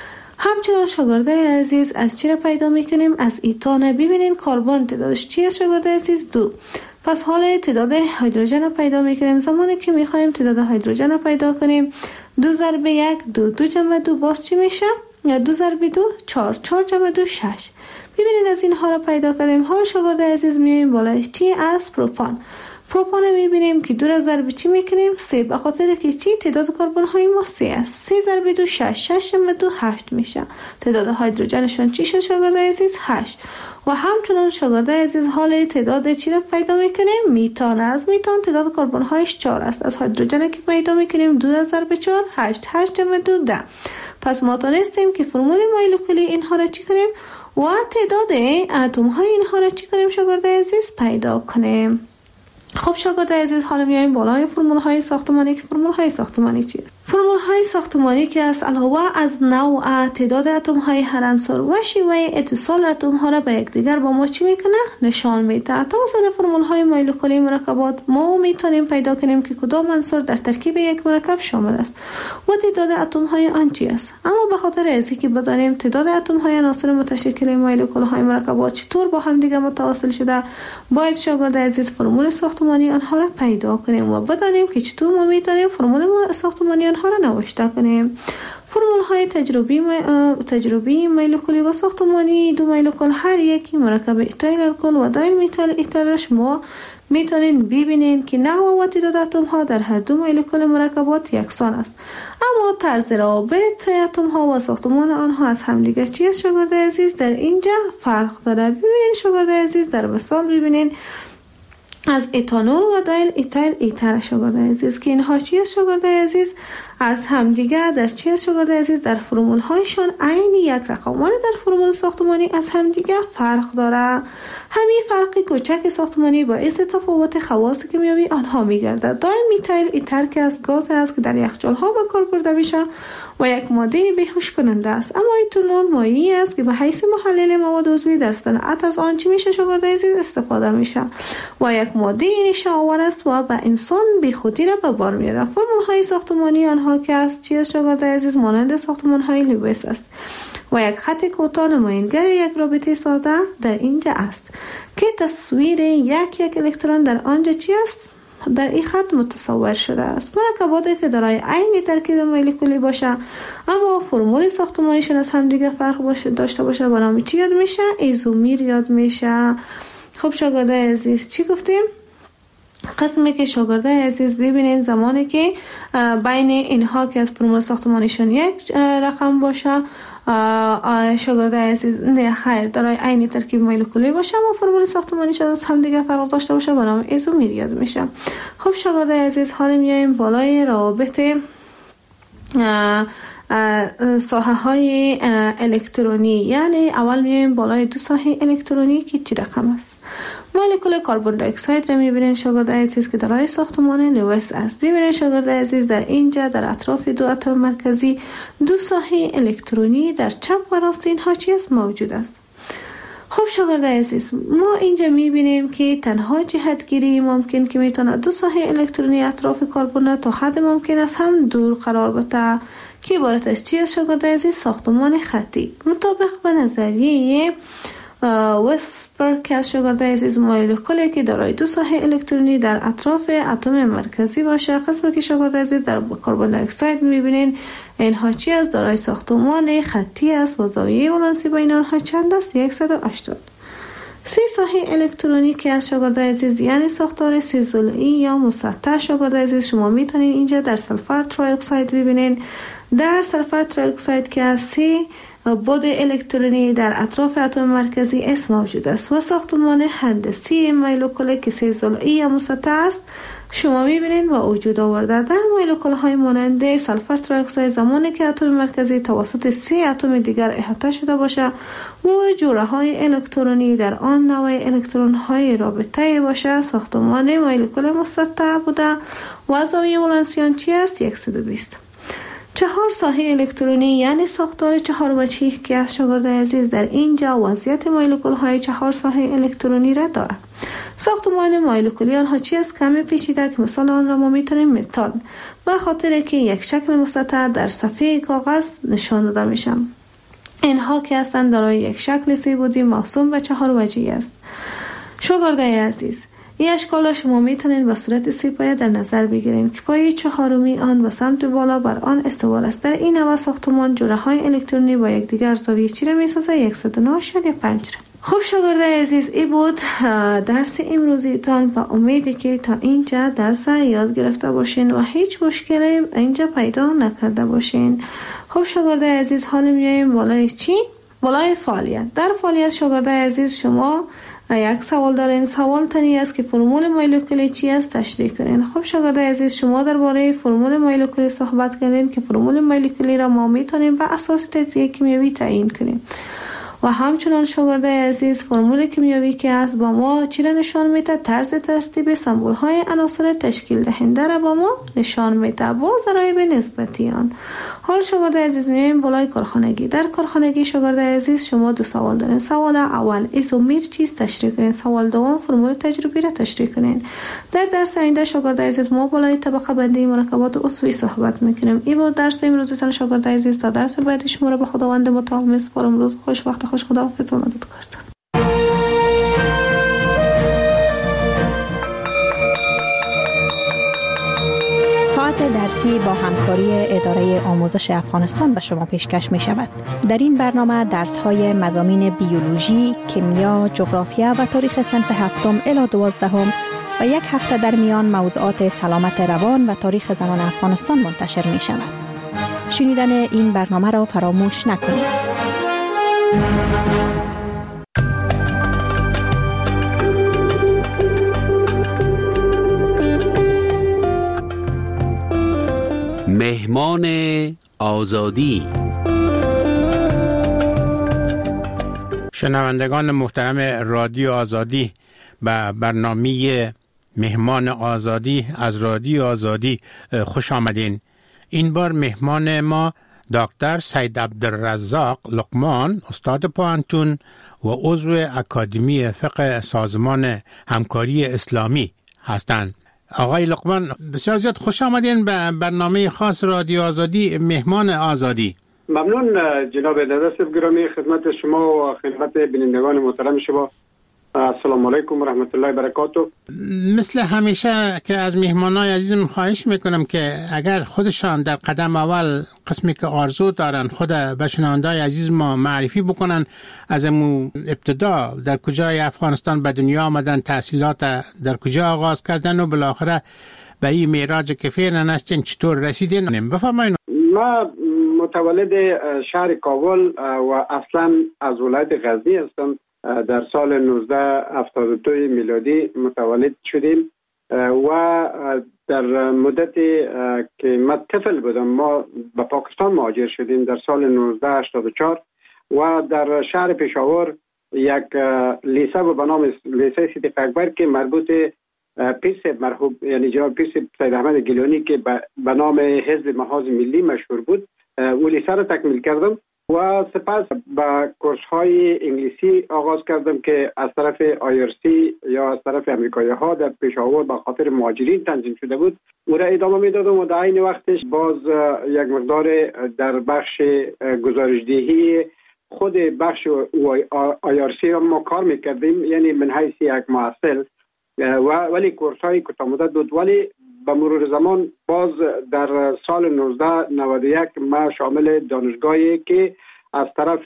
همچنان شاگرد عزیز از چی را پیدا میکنیم؟ از ایتان. ببینید کربن تعدادش چی است شاگرد عزیز؟ دو. پس حالا تعداد هیدروژن را پیدا میکنیم. زمانی که میخوایم تعداد هیدروژن را پیدا کنیم، دو ضرب یک دو، دو جمع دو باز چی میشه؟ یا دو ضرب دو چهار، چهار جمع دو شش. ببینید از اینها را پیدا کردیم. حالا شاگرد عزیز میایم بالای چی؟ از پروپان. پروپان میبینیم که دو را ضرب چی میکنیم؟ سه، به خاطر که چی؟ تعداد کربن های ما سه است. سه ضرب دو شش، شش جمع دو هشت میشه. تعداد هیدروژنشون چی شد شاگرد عزیز؟ هشت. و همچنان شاگرد عزیز حال تعداد چی را پیدا میکنیم؟ میتان. از میتان تعداد کربن هایش چهار است. از هیدروژن که پیدا میکنیم دو را ضرب چهار، هشت، هشت جمع دو ده. پس ما تونستیم که فرمول مولکولی اینها را چی کنیم و تعداد اتم های اینها را چی کنیم شاگرد عزیز؟ پیدا کنیم. خب شاگرد عزیز حالا میایم بالای فرمول های ساختمانی. که فرمول های ساختمانی چیست؟ فرمول های ساختمانی که است علاوه از نوع تعداد اتم های هر عنصر و شیوه اتصال اتم ها را به یکدیگر با ما چی میکنه؟ نشان میده. توسط فرمول های مولکولی مرکبات ما میتونیم پیدا کنیم که کدام عنصر در ترکیب یک مرکب شامل است و تعداد اتم های آن چی است. اما به خاطر از اینکه بدانیم تعداد اتم های عناصر متشکل مولکول های مرکبات چطور با هم دیگه متواصل شده، باید شاگرد عزیز فرمول ساختمانی آنها را پیدا کنیم و بدانیم که چطور ما میتونیم فرمول ساختمانی آنها را نوشته کنیم. فرمول های تجربی تجربی مولکولی و ساختمانی دو مولکول هر یکی مرکب ایتایل الکل و دایل میتایل ایترش ما میتونین ببینین که نحو و تعداد اتم ها در هر دو مولکول مرکبات یکسان است، اما طرز رابط اتم ها و ساختمان آنها از همدیگر چی است شاگرد عزیز؟ در اینجا فرق داره. ببینین شاگرد عزیز در مثال ببینین از اتانول و دایل ایتایل ایتر شاگرد عزیز که اینها چی است شاگرد عزیز؟ از همدیگر در چی است شاگرد عزیز؟ در فرمول هایشان عین یک رقم ولی در فرمول ساختمانی از همدیگر فرق داره. همین فرق کوچک ساختمانی باعث تفاوت خواص کیمیایی آنها میگردد. دایل میتایل ایتر که از گاز است که در یخچال ها به کار برده میشه و یک ماده بیهوش کننده است، اما ایتانول مایعی است که به حیث محلل مواد عضوی در صنعت از آن چی میشه شاگرد عزیز؟ استفاده میشه و یک ماده نشه آور است و به انسان بیخودی را به بار میاره. فرمول های ساختمانی آنها که است چی است شاگرد عزیز؟ مانند ساختمان های لوئیس است و یک خط کوتاه نمایانگر یک رابطه ساده در اینجا است که تصویر یک یک الکترون در آنجا چی است؟ در این خط متصور شده است. مرکباتی که دارای عین ترکیب مولکولی باشه اما فرمول ساختمانیشون از هم دیگه فرق باشه داشته باشه به نام چی یاد میشه؟ ایزومر یاد میشه. خب شاگرد عزیز چی گفتیم؟ قسمی که شاگرد عزیز ببینید زمانی که بین اینها که از فرمول ساختمانیشون یک رقم باشه شاگرد عزیز نه خیر دارای عین ترکیب مولکولی باشه اما فرمول ساختمانیشون از هم دیگه فرق داشته باشه به نام ایزومر یاد میشه. خب شاگرد عزیز حالا میایم بالای روابط ساحه های الکترونی، یعنی اول میایم بالای دو ساحه الکترونی که چی رقم است. مولکول کربن دی اکساید را میبینید شاگرد عزیز که دارای ساختمان لوئیس است. ببینید شاگرد عزیز در اینجا در اطراف دو اتم مرکزی دو ساحه الکترونی در چپ و راست اینها چی است موجود است. خب شاگرد عزیز ما اینجا میبینیم که تنها جهتگیری ممکن که میتونه دو ساحه الکترونی اطراف کربن تا حد ممکن است هم دور قرار بده که عبارت از چی است شاگرد عزیز؟ ساختمان خطی. مطابق به نظریه وسپر که از شاگرد عزیز مولکولی که دارای دو ساحه الکترونی در اطراف اتم مرکزی باشه، قسمی که شاگرد عزیز در کربن دی اکساید میبینین اینها چی است؟ دارای ساختمان خطی است و زاویه ولانسی بین آنها چند است؟ صد و هشتاد. سه ساحه الکترونی که از شاگرد عزیز یعنی ساختار سه ضلعی یا مسطح شاگرد عزیز شما میتونین اینجا در سلفر تری اکساید ببینین. در سلفر تری اکساید که از سه بود الکترونی در اطراف اتم مرکزی اس موجود است و ساختمان هندسی مولکول که سه ضلعی یا مسطح است شما می‌بینید با وجود آورده در مولکول‌های مانند سلفر تری اکساید زمانی که اتم مرکزی توسط سه اتم دیگر احاطه شده باشه و جوره‌های الکترونی در آن نوع الکترون‌های رابطه باشه، ساختمان مولکول مسطح بوده و زاویه ولانسیان چی است؟ صد و بیست. چهار ساحه الکترونی یعنی ساختار چهار وجهی که از شاگرد عزیز در اینجا وضعیت مولکول های چهار ساحه الکترونی را دارد. ساختمان مولکولی آنها چی است؟ کمی پیچیده که مثال آن را ما میتونیم متان به خاطر که یک شکل مسطح در صفحه کاغذ نشان داده میشم. اینها که هستند دارای یک شکل سه بعدی موسوم به چهار وجهی است. شاگرد عزیز، این اشکال را شما میتونید به صورت سه پایه در نظر بگیرید که پایه چهارمی آن به سمت بالا بر آن استوار است. در این نوع ساختمان جوره های الکترونی با یکدیگر زاویه چی را میسازد؟ صد و نه اشاریه پنج را. خب شاگرد عزیز، این بود درس امروزیتان و امیدی که تا اینجا درس یاد گرفته باشین و هیچ مشکلی اینجا پیدا نکرده باشین. خب شاگرد عزیز، حالا میایم بالای چی؟ بالای فعالیت. در فعالیت شاگرد عزیز شما یک سوال دارین. سوال تنی است که فرمول مولکولی چی است تشریح کنین. خب شاگرد عزیز، شما درباره فرمول مولکولی صحبت کردین که فرمول مولکولی را ما میتونیم به اساس تجزیه کیمیایی تعیین کنیم و همچنان شاگرد عزیز فرمول کیمیایی که است با ما چی را نشان میده؟ طرز ترتیب سمبول های عناصر تشکیل دهنده را با ما نشان میده با ضرایب نسبتی آن. حال شاگرد عزیز میایم بالای کارخانگی. در کارخانگی شاگرد عزیز شما دو سوال دارین. سوال اول ایزومر چیست تشریح کنین. سوال دوم فرمول تجربی را تشریح کنین. در درس آینده شاگرد عزیز ما بالای طبقه بندی مرکبات عضوی صحبت میکنیم. این بود درس امروزتان شاگرد عزیز. تا درس بعدی شما را به خداوند متعال میسپارم. روز خوش، وقت خوش، خداحافظ و مددکارتان. ساعت درسی با همکاری اداره آموزش افغانستان به شما پیشکش می شود. در این برنامه درس های مضامین بیولوژی، کیمیا، جغرافیا و تاریخ صنف هفتم الی دوازدهم و یک هفته در میان موضوعات سلامت روان و تاریخ زنان افغانستان منتشر می شود. شنیدن این برنامه را فراموش نکنید. مهمان آزادی. شنوندگان محترم رادیو آزادی، به برنامه مهمان آزادی از رادیو آزادی خوش آمدین. این بار مهمان ما دکتر سید عبدالرزاق لقمان، استاد پوهنتون و عضو اکادمی فقه سازمان همکاری اسلامی هستند. آقای لقمان، بسیار زیاد خوش آمدین به برنامه خاص رادیو آزادی مهمان آزادی. ممنون جناب دادرس گرامی، خدمت شما و خدمت بینندگان محترم شما. السلام علیکم و رحمت الله و برکاته. مثل همیشه که از مهمانای عزیزم خواهش میکنم که اگر خودشان در قدم اول قسمی که آرزو دارن خود به شنوندای عزیز ما معرفی بکنن، از امو ابتدا در کجای افغانستان به دنیا آمدن، تحصیلات در کجا آغاز کردن و بالاخره به این معراج که فعلا هستین چطور رسیدین بفرمایید. ما متولد شهر کابل و اصلا از ولایت غزنی هستم. در سال نوزده هفتاد و دو میلادی متولد شدیم و در مدتی که من طفل بودم ما به پاکستان مهاجر شدیم در سال نوزده هشتاد و چهار و در شهر پشاور یک لیسه به نام لیسه صدیق اکبر که مربوط پیر صاحب مرحوم یعنی جناب پیر صاحب سید احمد گیلانی که به نام حزب محاذ ملی مشهور بود، او لیسه را تکمیل کردم و سپس با کورس های انگلیسی آغاز کردم که از طرف آی آر سی یا از طرف امریکایی ها در پشاور به خاطر مهاجرین تنظیم شده بود. او را ادامه میدادم و در این وقتش باز یک مقدار در بخش گزارشدهی خود بخش آی آر سی هم ما کار میکردیم، یعنی من حیث یک محصل و ولی کورس های کوتاه مدت بود. ولی به مرور زمان باز در سال نوزده نود و یک ما شامل دانشگاهی که از طرف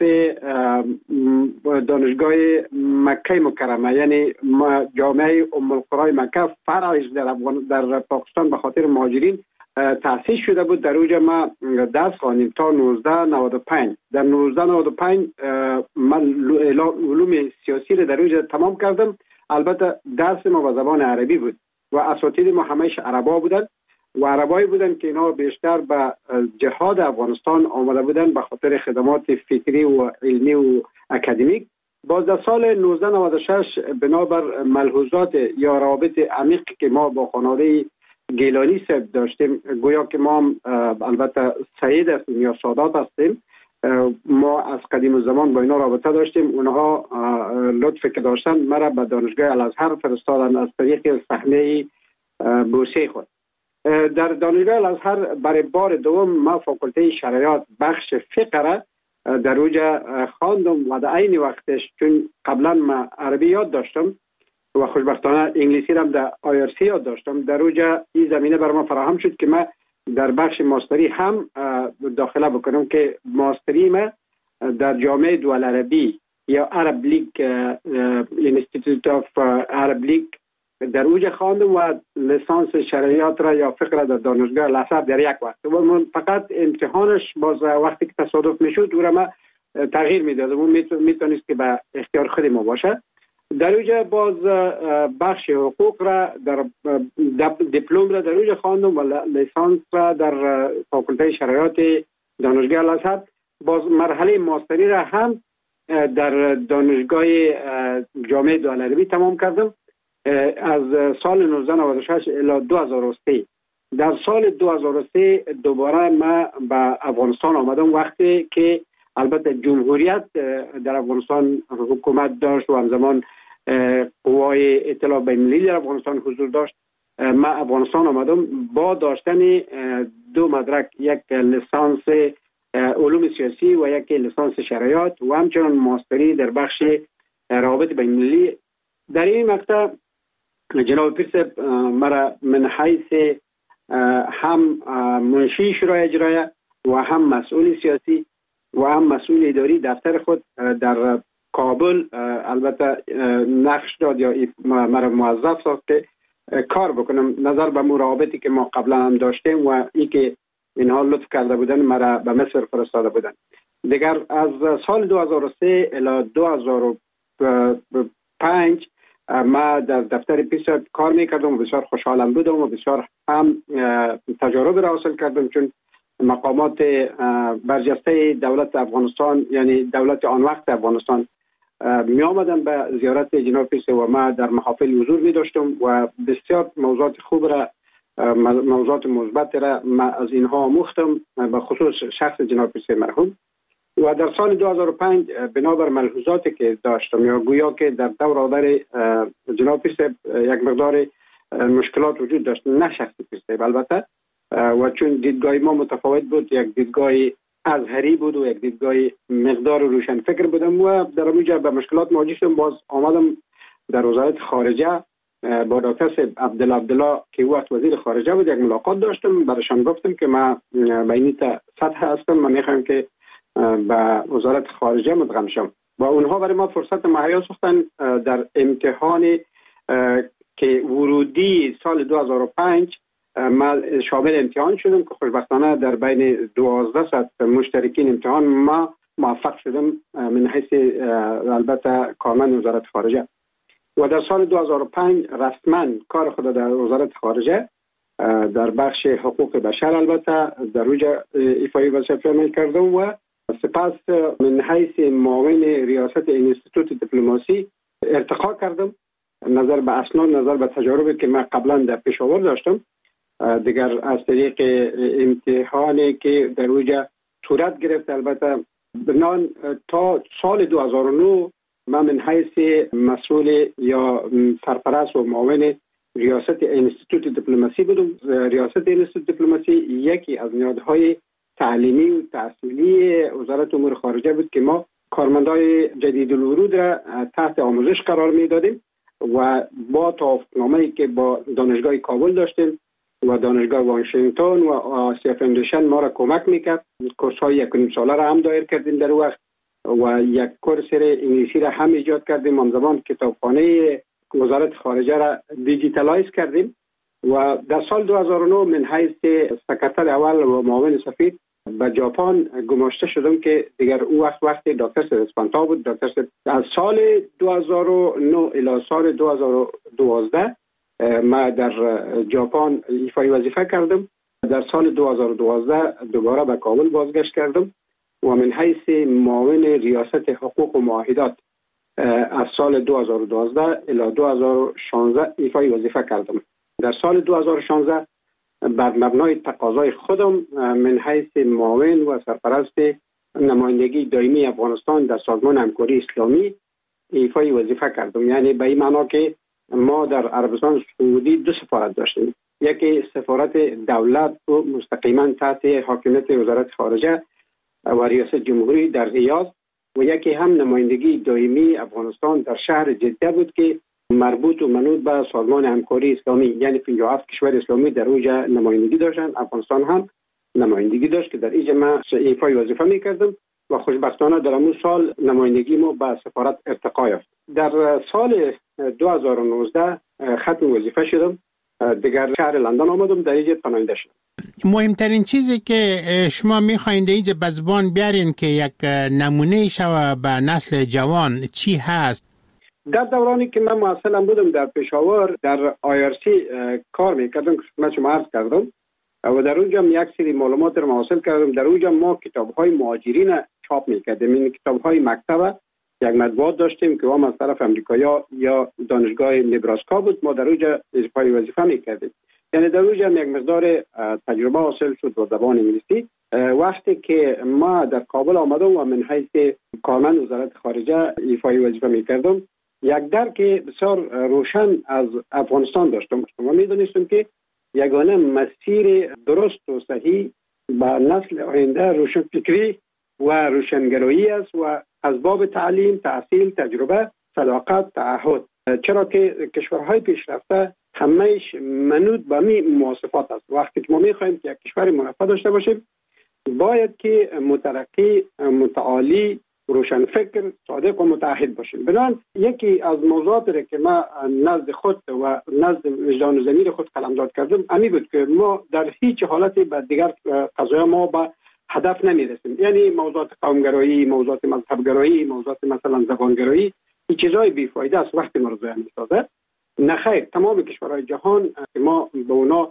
دانشگاه مکه مکرمه یعنی جامعه ام القرى مکه فرعش در افغان در پاکستان به خاطر مهاجرین تأسیس شده بود. در اوج ما درس خواندیم تا نوزده نود و پنج. در نوزده نود و پنج من علوم سیاسی را در اوج تمام کردم. البته درس ما به زبان عربی بود و اساتید ما همش عربا بودن و عربایی بودن که اینا بیشتر به جهاد افغانستان آمده بودن به خاطر خدمات فکری و علمی و اکادمیک. باز در سال نوزده نود و شش بنابر ملحوظات یا روابط عمیق که ما با خانواده گیلانی صاحب داشتیم، گویا که ما البته سعید هستیم یا سادات هستیم، ما از قدیم الزمان با اینا رابطه داشتیم. اونها لطفی که داشتن مرا به دانشگاه الازهر فرستادن از طریق صحنه بورسیه خود. در دانشگاه الازهر برای بار دوم ما فاکولته شرایط بخش فقه را در اوجا خواندم و در عین وقتش چون قبلا ما عربی یاد داشتم و خوشبختانه انگلیسی را در آی آر سی یاد داشتم، در اوجا این زمینه بر ما فراهم شد که ما در بخش ماستری هم داخله بکنم که ماستری ما در جامعه دول عربی یا عرب لیگ اینستیتوت آف عرب لیگ در اوج خواندم و لیسانس شرعیات را یا فقه را در دانشگاه الازهر در یک وقت. و من فقط امتحانش باز وقتی که تصادف میشد او را ما تغییر میدادم، اون میتونست که به اختیار خود ما باشه. در اوج باز بخش حقوق را در دیپلم را در اوج خواندم و لیسانس را در فاکولته شرعیات دانشگاه الازهر. باز مرحله ماستری را هم در دانشگاه جامعه دول عربی تمام کردم از سال نوزده نود و شش الی دو هزار و سه. در سال دو هزار و سه دوباره ما به افغانستان آمدم، وقتی که البته جمهوریت در افغانستان حکومت داشت و همزمان قوای اطلاع بین‌المللی در افغانستان حضور داشت. ما افغانستان آمدم با داشتن دو مدرک، یک لیسانس علوم سیاسی و یک لیسانس شرایط و همچنان ماستری در بخش روابط بین‌المللی. در این مقطع جناب پیر مرا من حیث هم منشی شورای اجرایه و هم مسئول سیاسی و هم مسئول اداری دفتر خود در کابل البته نقش داد یا مرا موظف ساخت که کار بکنم نظر به مراقبتی که ما قبلا هم داشتیم و ای که اینها لطف کرده بودن مرا به مصر فرستاده بودن. دیگر از سال دو هزار و سه الی دو هزار و پنج ما در دفتر پیسا کار میکردم و بسیار خوشحالم بودم و بسیار هم تجارب را حاصل کردم، چون مقامات برجسته دولت افغانستان یعنی دولت آن وقت افغانستان می آمدن به زیارت جناب پیسا و ما در محافل حضور می داشتم و بسیار موضوعات خوب را موضوعات مثبت را ما از اینها آموختم، به خصوص شخص جناب پیسا مرحوم. و در سال دو هزار و پنج بنابر ملحوظاتی که داشتم یا گویا که در دور آور جناب پیر صاحب یک مقدار مشکلات وجود داشت، نه شخصی پیر صاحب البته، و چون دیدگاه ما متفاوت بود، یک دیدگاه ازهری بود و یک دیدگاه مقدار روشن فکر بودم و در اونجا به مشکلات مواجه شدم. باز آمدم در وزارت خارجه با دکتر صاحب عبدالله عبدالله که وقت وزیر خارجه بود یک ملاقات داشتم، برایشان گفتم که ما به این سطح هستم، من میخوام که به وزارت خارجه مدغم شم و اونها برای ما فرصت مهیا ساختن در امتحان که ورودی سال دو هزار و پنج ما شامل امتحان شدم که خوشبختانه در بین دوازده صد مشترکین امتحان ما موفق شدم من حیث البته کارمند وزارت خارجه. و در سال دو هزار و پنج رسما کار خود در وزارت خارجه در بخش حقوق بشر البته در اوجا ایفای وظیفه عمل کردم و سپس من حیث معاون ریاست اینستیتوت دیپلماسی ارتقا کردم. نظر به اسناد، نظر به تجاربی که من قبلا در پشاور داشتم، دیگر از طریق امتحانی که در اوجا صورت گرفت البته بنان تا سال دو هزار و نه من من حیث مسئول یا سرپرست و معاون ریاست اینستیتوت دیپلماسی بودم. ریاست اینستیتوت دیپلماسی یکی از نهادهای تعلیمی و تحصیلی وزارت امور خارجه بود که ما کارمندای جدید الورود را تحت آموزش قرار میدادیم و با توافقنامه‌ای که با دانشگاه کابل داشتیم و دانشگاه واشنگتن و آسیا فاندیشن ما را کمک میکرد. کورس‌های یک و نیم ساله را هم دایر کردیم در وقت و یک کورس انگلیسی را هم ایجاد کردیم. آن زمان کتابخانه وزارت خارجه را دیجیتالایز کردیم و در سال دو هزار و نه من حیث سکرتر اول و معاون سفیر به ژاپن گماشته شدم که دیگر او وقت وقت دکتر سید اسپانتا بود. دکتر سید از سال دو هزار و نه الی سال دو هزار و دوازده ما در ژاپن ایفای وظیفه کردم. در سال دو هزار و دوازده دوباره به کابل بازگشت کردم و من حیث معاون ریاست حقوق و معاهدات از سال دو هزار و دوازده الی دو هزار و شانزده ایفای وظیفه کردم. در سال دو هزار و شانزده بر مبنای تقاضای خودم من حیث معاون و سرپرست نمایندگی دائمی افغانستان در سازمان همکاری اسلامی ایفای وظیفه کردم. یعنی به این معنا که ما در عربستان سعودی دو سفارت داشتیم، یکی سفارت دولت و مستقیما تحت حاکمیت وزارت خارجه و ریاست جمهوری در ریاض، و یکی هم نمایندگی دائمی افغانستان در شهر جده بود که مربوط و منوط به سازمان همکاری اسلامی، یعنی پنجاه و هفت کشور اسلامی در اوجا نمایندگی داشتن. افغانستان هم نمایندگی داشت که در اینجا من ایفای وظیفه میکردم و خوشبختانه در اون سال نمایندگی ما به سفارت ارتقا یافت. در سال دو هزار و نوزده ختم وظیفه شدم، دیگر شهر لندن آمدم، در اینجا پناهنده شدم. مهمترین چیزی که شما میخواین اینجا به زبان بیارین که یک نمونه شوه به نسل جوان چی هست؟ در دورانی که من معسلم بودم در پشاور در آی آر سی کار میکردم که من شما عرض کردم و در اونجا یک سری معلومات رو حاصل کردم. در اونجا ما کتاب‌های مهاجرین چاپ میکردیم. این کتاب‌های مکتب یک مطبوعات داشتیم که هم از طرف امریکایا یا دانشگاه نبراسکا بود. ما در اونجا اجرای وظیفه میکردیم. یعنی در اونجا یک مقدار تجربه حاصل شد با زبان انگلیسی. وقتی که ما در کابل آمدم و من حیث کارمند وزارت خارجه ایفای وظیفه میکردم، یک درک بسیار روشن از افغانستان داشتم. ما میدونستم که یگانه مسیر درست و صحیح با نسل آینده روشنفکری و روشنگرایی است و از باب تعلیم، تحصیل، تجربه، صداقت، تعهد. چرا که کشورهای پیشرفته همهش منوط به می مواصفات است. وقتی که ما میخوایم که یک کشور مرفه داشته باشیم، باید که مترقی، متعالی، روشنفکر، صادق و متعهد باشیم. بنابراین یکی از موضوعاتی که ما نزد خود و نزد وجدان و ضمیر خود قلمداد کردم امی بود که ما در هیچ حالتی به دیگر قضایا ما به هدف نمیرسیم. یعنی موضوعات قومگرایی، موضوعات مذهبگرایی، موضوعات مثلا زبانگرایی، این چیزای بیفایده است وقتی ما رو ضایع می‌سازه. نخیر، تمام کشورهای جهان که ما به اونا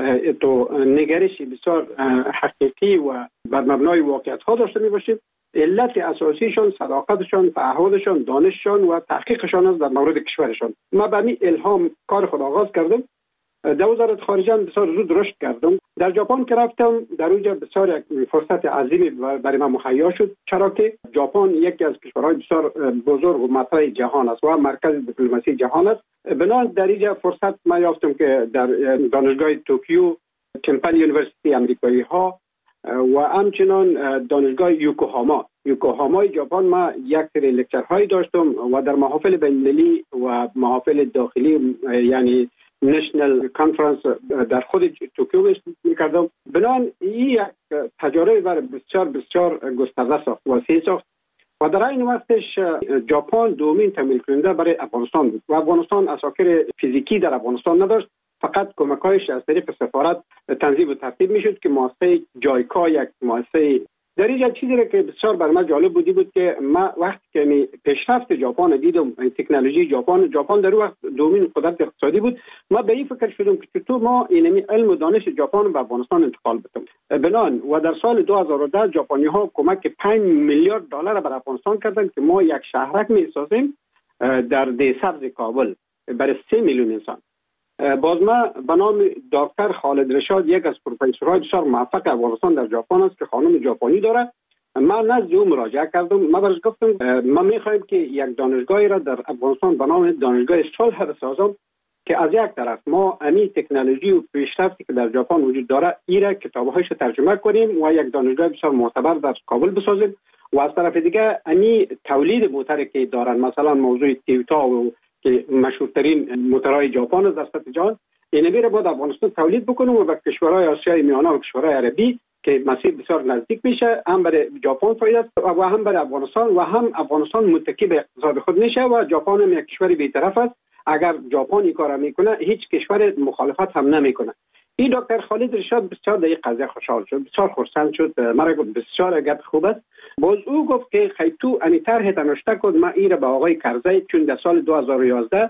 تو نگرشی بسیار حقیقی و بر مبنای واقعیت ها داشته می باشیم. علت اساسیشون صداقتشون، تعهدشون، دانششون و تحقیقشون است در مورد کشورشون. ما به این الهام کار خود آغاز کردم. در وزارت خارجه بسیار زود رشد کردم. در ژاپن که رفتم، در اونجا بسیار یک فرصت عظیمی برای من مهیا شد، چرا که ژاپن یکی از کشورهای بسیار بزرگ و مطرح جهان است و مرکز دیپلماسی جهان است. بنابراین در اینجا فرصت ما یافتم که در دانشگاه توکیو، تمپل یونیورسیتی امریکایی ها و همچنان دانشگاه یوکوهاما یوکوهامای ژاپن ما یک سری لکچرهایی داشتم و در محافل بین‌المللی و محافل داخلی یعنی نشنل کانفرنس در خود توکیو می‌کردم. بنابراین این یک تجربه بسیار بسیار گسترده ساخت، وسیع ساخت و در این وقتش ژاپن دومین تمویل کننده برای افغانستان بود و افغانستان اساکر فیزیکی در افغانستان نداشت، فقط کمک‌هایش از طریق سفارت تنظیم و ترتیب می‌شد که مؤسسه جایکا یک مؤسسه در اینجا چیزی را که بسیار برای من جالب بودی بود که ما وقتی که می پیشرفت ژاپن دیدم، تکنولوژی ژاپن ژاپن در وقت دومین قدرت اقتصادی بود، ما به این فکر شدم که چطور ما اینمی علم و دانش ژاپن به افغانستان انتقال بدیم. بنان و در سال دو هزار و ده ژاپنی‌ها کمک پنج میلیارد دلار برای افغانستان کردند که ما یک شهرک می‌سازیم در دهسبز کابل برای سه میلیون انسان. باز ما به نام دکتر خالد رشاد، یک از پروفسورهای بسیار موفق افغانستان در ژاپن است که خانم ژاپنی داره، من نزد او مراجعه کردم. من برش گفتم ما میخوایم که یک دانشگاهی را در افغانستان به نام دانشگاه صلح بسازم که از یک طرف ما امی تکنولوژی و پیشرفتی که در ژاپن وجود داره ایره کتابهایش ترجمه کنیم و یک دانشگاه بسیار معتبر در کابل بسازیم و از طرف دیگه امی تولید موتوری که دارن، مثلا موضوع تویوتا و که مشهورترین موتورهای ژاپن است در سطح جهان، این میره بعد افغانستان تولید بکنه و به کشورهای آسیای میانه و کشورهای عربی که مسیر بسیار نزدیک میشه، هم برای ژاپن فایده است و هم برای افغانستان و هم افغانستان متکی به اقتصاد خود میشه و ژاپن هم یک کشور بی‌طرف است. اگر ژاپن این کارا میکنه هیچ کشور مخالفت هم نمیکنه. این دکتر خالد رشاد بسیار در این قضیه خوشحال شد، بسیار خرسند شد، مرا گفت بسیار گپ خوب است. باز او گفت که خیلی تو امی طرح تنوشته کد ما این را به آقای کرزی، چون در سال دو هزار و یازده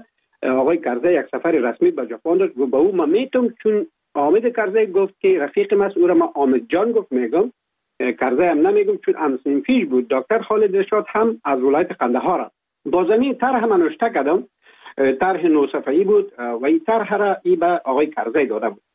آقای کرزی یک سفر رسمی به ژاپن داشت و به او ما میتونم، چون حامد کرزی گفت که رفیق من است، او را ما حامد جان گفت، میگم کرزی هم نمیگم چون همسنفیش بود. دکتر خالد رشاد هم از ولایت قندهار است. با زمین طرح من نوشته کردم، طرح نو صفحه‌ای بود و این طرح را ای به آقای کرزی داده بود.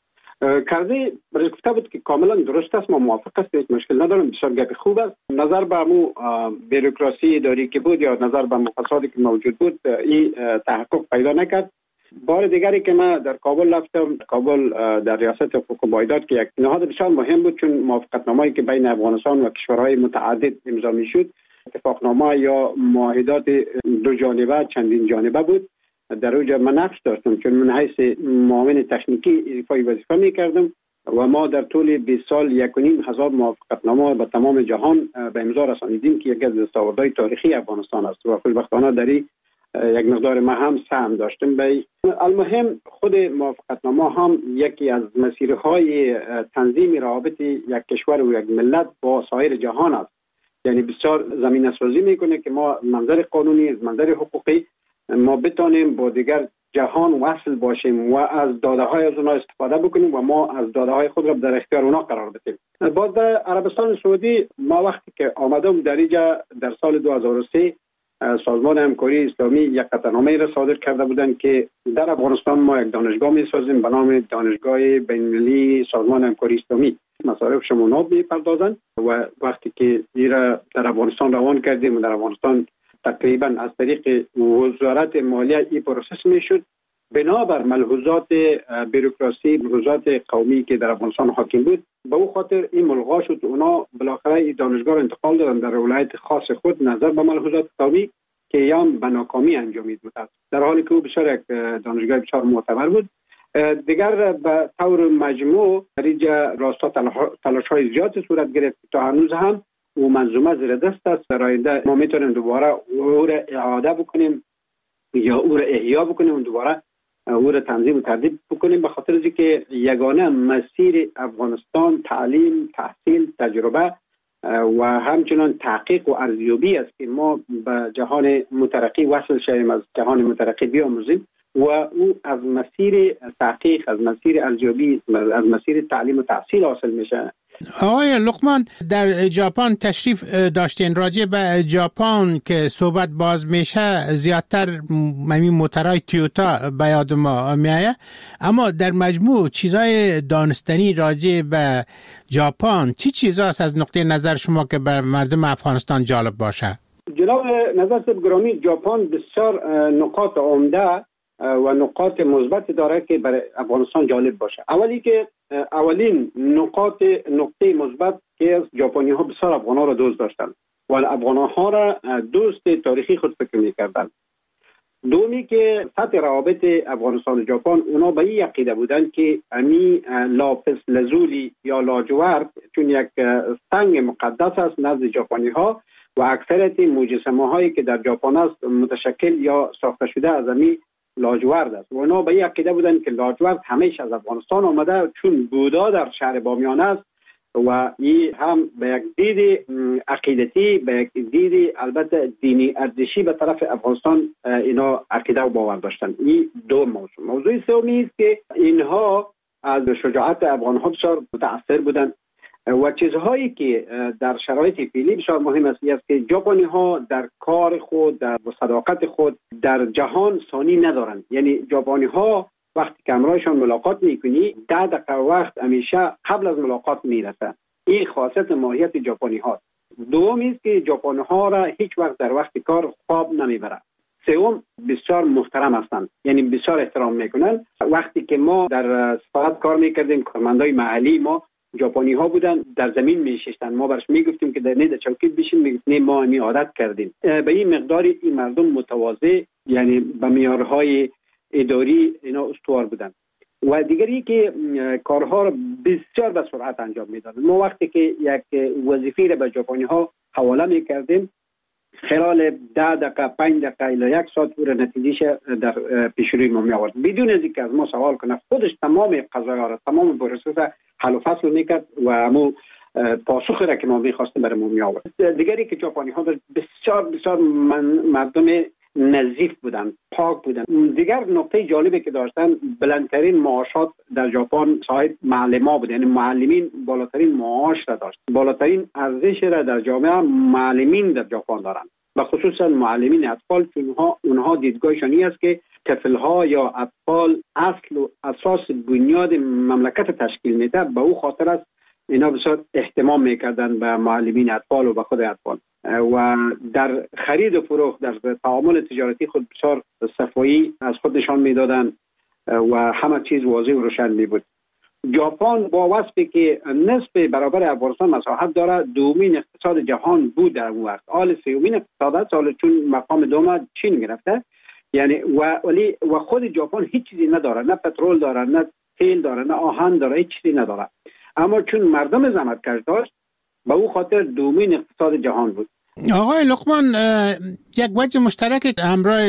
کرزی برای گفته بود که کاملا درست است، ما موافق است، هیچ مشکل ندارم، بسیار گپ خوب است. نظر به مو بوروکراسی اداری که بود یا نظر به فسادی که موجود بود این تحقق پیدا نکرد. بار دیگری که من در کابل رفتم، کابل در ریاست حقوق بایداد که یک نهاد بسیار مهم بود، چون موافقتنامه‌ای که بین افغانستان و کشورهای متعدد امضا می‌شد اتفاقنامه یا معاهدات دو جانبه چندین جانبه بود. در اونجا من نقش داشتم چون من حیث معاون تکنیکی ایفای وظیفه می‌کردم و ما در طول بیست سال یک و نیم هزار موافقتنامه به تمام جهان به امضا رسانیدیم که یکی از دستاوردهای تاریخی افغانستان است و خوشبختانه در یک مقدار ما هم سهم داشتیم. به المهم خود موافقتنامه هم یکی از مسیرهای تنظیم روابط یک کشور و یک ملت با سایر جهان است. یعنی بسیار زمینه سازی میکنه که ما منظر قانونی، منظر حقوقی ما بتانیم با دیگر جهان وصل باشیم و از داده های از اونها استفاده بکنیم و ما از داده های خود را در اختیار اونها قرار بدیم. باز در عربستان سعودی ما وقتی که آمدم در اینجا در سال دو هزار و سه سازمان همکاری اسلامی یک قطعنامه را صادر کرده بودند که در افغانستان ما یک دانشگاه می سازیم به نام دانشگاه بین‌المللی سازمان همکاری اسلامی. مصارف شمونات میپردازند و وقتی که این را در افغانستان روان کردیم و در افغانستان تقریبا از طریق وزارت مالیه این پروسس میشد، بنابر ملحوظات بوروکراسی، ملحوظات قومی که در افغانستان حاکم بود، به او خاطر این ملغا شد. اونا بالاخره این دانشگاه را انتقال دادن در ولایت خاص خود نظر به ملحوظات قومی که یام به ناکامی انجامید بود، در حالی که او بسیار یک دانشگاه بسیار معتبر بود. دیگر به طور مجموع در اینجا راستا تلاش های زیاد صورت گرفت تا هنوز هم او منظومه زیر دست است. در آینده ما میتونیم دوباره او را اعاده بکنیم یا او را احیا بکنیم و دوباره او را تنظیم و ترتیب بکنیم، به خاطر از که یگانه مسیر افغانستان تعلیم، تحصیل، تجربه و همچنان تحقیق و ارزیابی است که ما به جهان مترقی وصل شویم، از جهان مترقی بیاموزیم و او از مسیر تحقیق، از مسیر ارزیابی، از مسیر تعلیم و تحصیل حاصل میشه. آقای لقمان، در ژاپن تشریف داشتین، راجع به ژاپن که صحبت باز میشه زیادتر ممی موترهای تویوتا به یاد ما میایه، اما در مجموع چیزای دانستنی راجع به ژاپن چی چیزاست از نقطه نظر شما که بر مردم افغانستان جالب باشه؟ جناب نظر صاحب گرامی، ژاپن بسیار نقاط عمده و نقاط مثبت داره که برای افغانستان جالب باشه. اولی که اولین نقاط نقطه مثبت که ژاپنی ها بسیار افغان ها را دوست داشتند و افغان ها را دوست تاریخی خود فکر می‌کردند. دومی که سطح روابط افغانستان و ژاپن اونا به این عقیده بودند که امی لاپس لزولی یا لاجورد چون یک سنگ مقدس است نزد ژاپنی ها و اکثریت مجسمه هایی که در ژاپن است متشکل یا ساخته شده از امی لاجورد است. و اونا به این عقیده بودند که لاجورد همیشه از افغانستان آمده چون بودا در شهر بامیان است و این هم به یک دید عقیدتی، به یک دید البته دینی ارزشی به طرف افغانستان اینا عقیده و باور داشتند. این دو موضوع. موضوع سومی است که اینها از شجاعت افغان ها بسیار متاثر بودند و چیزهایی که در شرایط فعلی بسیار مهم است است که ژاپنی ها در کار خود، در صداقت خود در جهان ثانی ندارند. یعنی ژاپنی ها وقتی که همراهشان ملاقات میکنی ده دقیقه وقت همیشه قبل از ملاقات میرسه. این خاصیت ماهیت ژاپنی ها. دومی است که ژاپنی ها را هیچ وقت در وقت کار خواب نمیبره. سوم بسیار محترم هستند، یعنی بسیار احترام میکنن. وقتی که ما در سفارت کار میکردیم کارمندای محلی ما ژاپنی ها بودن، در زمین میشستن، ما برش میگفتیم که در نید چوکید بشین، میگفت نه ما می عادت کردیم. به این مقداری این مردم متواضع، یعنی به معیارهای اداری اینا استوار بودن. و دیگری که کارها را بسیار به سرعت انجام میدادن. ما وقتی که یک وظیفه را به ژاپنی ها حواله میکردیم خلال ده دقیقه پنج دقیقه الی یک ساعت او را نتیجهش در پیش روی ما می آورد بدون از اینکه از ما سوال کنه. خودش تمام قضایا را، تمام پروسس حل و فصل میکرد و همون پاسخی را که ما میخواستیم برای ما می آورد. دیگری که ژاپنی ها بسیار بسیار مردم نظیف بودن، پاک بودن. دیگر نکته جالبی که داشتن بلندترین معاشات در ژاپن صاحب معلما بود، یعنی معلمین بالاترین معاش را داشت. بالاترین ارزش را در جامعه معلمین در ژاپن دارند و خصوصا معلمین اطفال، چون اونها اونها دیدگاهشان این است که طفل‌ها یا اطفال اصل و اساس بنیاد مملکت تشکیل میده. به او خاطر است اینا بسیار اهتمام میکردن به معلمین اطفال و به خود اطفال و در خرید و فروخت، در تعامل تجارتی خود بسیار صفایی از خود نشان میدادن و همه چیز واضح و روشن می بود. ژاپن با وصفی که نسبت برابر افغانستان مساحت داره، دومین اقتصاد جهان بود در اون وقت. حال سومین اقتصاد سال چون مقام دوم چین گرفته، یعنی و ولی و خود ژاپن هیچ چیزی نداره، نه پترول داره، نه تیل داره، نه آهن داره، هیچ چیزی نداره. اما چون مردم زحمتکش داشت، به او خاطر دومین اقتصاد جهان بود. آقای لقمان، یک وجه مشترک همراه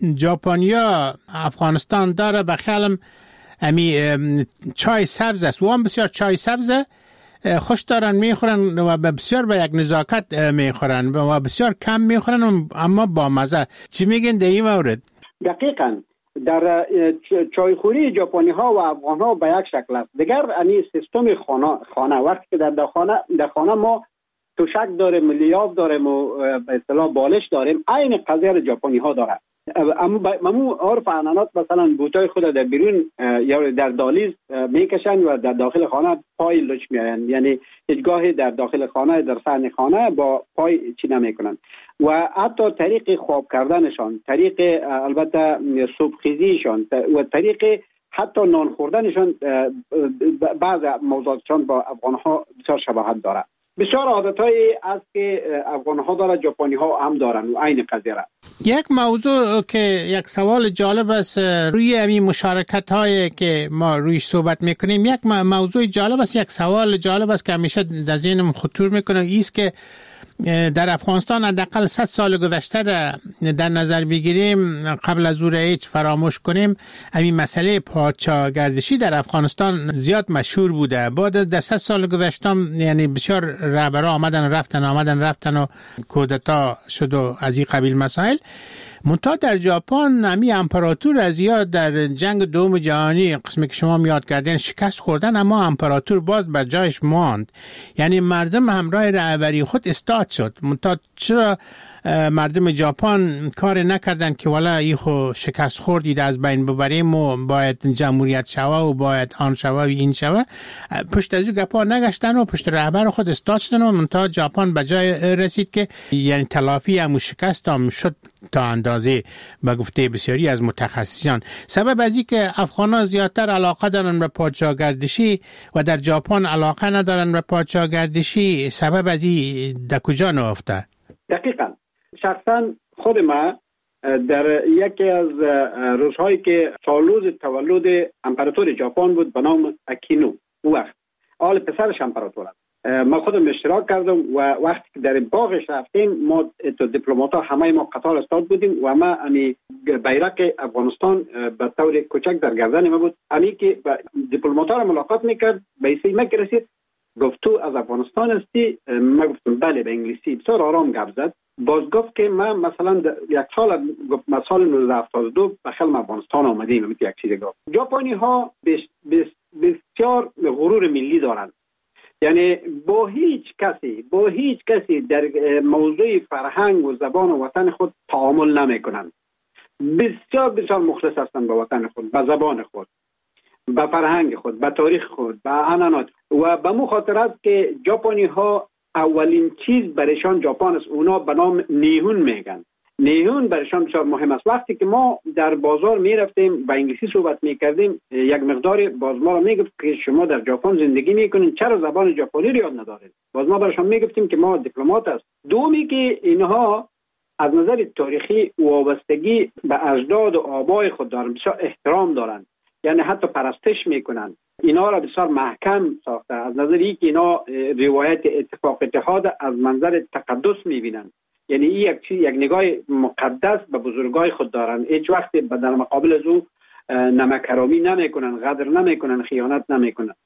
ژاپنیا افغانستان داره، به خیالم امی چای سبز است. و هم بسیار چای سبز خوش دارن میخورن و بسیار به یک نزاکت میخورن و بسیار کم میخورن اما با مزه. چی میگن در این مورد؟ دقیقاً در چایخوری ژاپنی ها و افغان ها به یک شکل است. دیگر یعنی سیستم خانه خانه وقتی که در خانه در خانه ما توشک داریم، لیاف داریم و به اصطلاح بالش داریم، عین قضیه ژاپنی ها داره. اما ممو عرف عنعنات مثلا بوتای خود در بیرون یا در دالیز میکشن و در داخل خانه پای لچ میاین، یعنی هیچگاه در داخل خانه در صحن خانه با پای چی نمیکنن. و حتی طریق خواب کردنشان، طریق البته صبحخیزیشان و طریق حتی نان خوردنشان بعض موضوعاتشان با افغانها بسیار شباهت داره. بسیار عادتایی است که افغانها داره، ژاپنی ها هم دارن و عین قضیه را. یک موضوع که یک سوال جالب است روی همین مشارکت هایی که ما رویش صحبت میکنیم، یک موضوع جالب است، یک سوال جالب است که همیشه در ذهنم خطور میکنه، ایست که در افغانستان حداقل صد سال گذشته را در نظر بگیریم، قبل از او را هیچ فراموش کنیم، همین مسئله پادشاهگردشی در افغانستان زیاد مشهور بوده. بعد از صد سال گذشته یعنی بسیار رهبرا آمدن رفتن آمدن رفتن و کودتا شد و از این قبیل مسائل. منتها در ژاپن همی امپراتور از یاد در جنگ دوم جهانی قسمی که شما یاد کردین شکست خوردن، اما امپراتور باز بر جایش ماند. یعنی مردم همراه رهبری خود استاد شد. منتها چرا مردم ژاپن کار نکردن که والا ای خو شکست خوردید از بین ببریم و باید جمهوریت شوه و باید آن شوه و این شوه؟ پشت از او گپا نگشتن و پشت رهبر خود استاد شدن و منتها ژاپن به جای رسید که یعنی تلافی همون شکست هم شد تا اندازه به گفته بسیاری از متخصصان. سبب از این که افغان‌ها زیادتر علاقه دارن به پادشاهگردشی و در ژاپن علاقه ندارن به پادشاهگردشی، سبب از این در کجا نهفته؟ دقیقاً شخصا خود ما در یکی از روزهایی که سالروز تولد امپراتور ژاپن بود به نام اکینو، او وقت آل پسرش امپراتور است، ما خودم اشتراک کردم و وقتی که در باغش رفتیم ما تو دیپلمات‌ها همه ما قطار استاد بودیم و ما امی بیرق افغانستان به طور کوچک در گردن ما بود. امی که دیپلمات‌ها را ملاقات میکرد به ایسی ما که رسید گفت تو از افغانستان هستی؟ ما گفتم بله به انگلیسی. بسیار آرام گپ زد. باز گفت که من مثلا یک سال گفت ما سال نوزده هفتاد و دو به خلم افغانستان آمدیم. مثل یک چیز گفت. ژاپنی ها بسیار غرور ملی دارند، یعنی با هیچ کسی با هیچ کسی در موضوع فرهنگ و زبان و وطن خود تعامل نمی کنند. بسیار بسیار مخلص هستند به وطن خود، به زبان خود، به فرهنگ خود، به تاریخ خود، به عنعنات. و به مو خاطر است که ژاپنی ها اولین چیز برایشان ژاپن است، اونا به نام نیهون میگن. نیهون برایشان بسیار مهم است. وقتی که ما در بازار می رفتیم با انگلیسی صحبت می کردیم، یک مقدار باز ما را می گفت که شما در ژاپن زندگی می کنین، چرا زبان ژاپنی رو یاد ندارید؟ باز ما برایشان می گفتیم که ما دیپلمات است. دومی که اینها از نظر تاریخی وابستگی به اجداد و آبای خود دارن، بسیار احترام دارن، یعنی حتی پرستش میکنن. اینا را بسیار محکم ساخته از نظر اینکه اینا روایت اتفاق اتحاد از منظر تقدس میبینن، یعنی این یک چیز، یک نگاه مقدس به بزرگای خود دارن. هیچ وقت در مقابل از او نمکرامی نمیکنن، غدر نمیکنن، خیانت نمیکنن.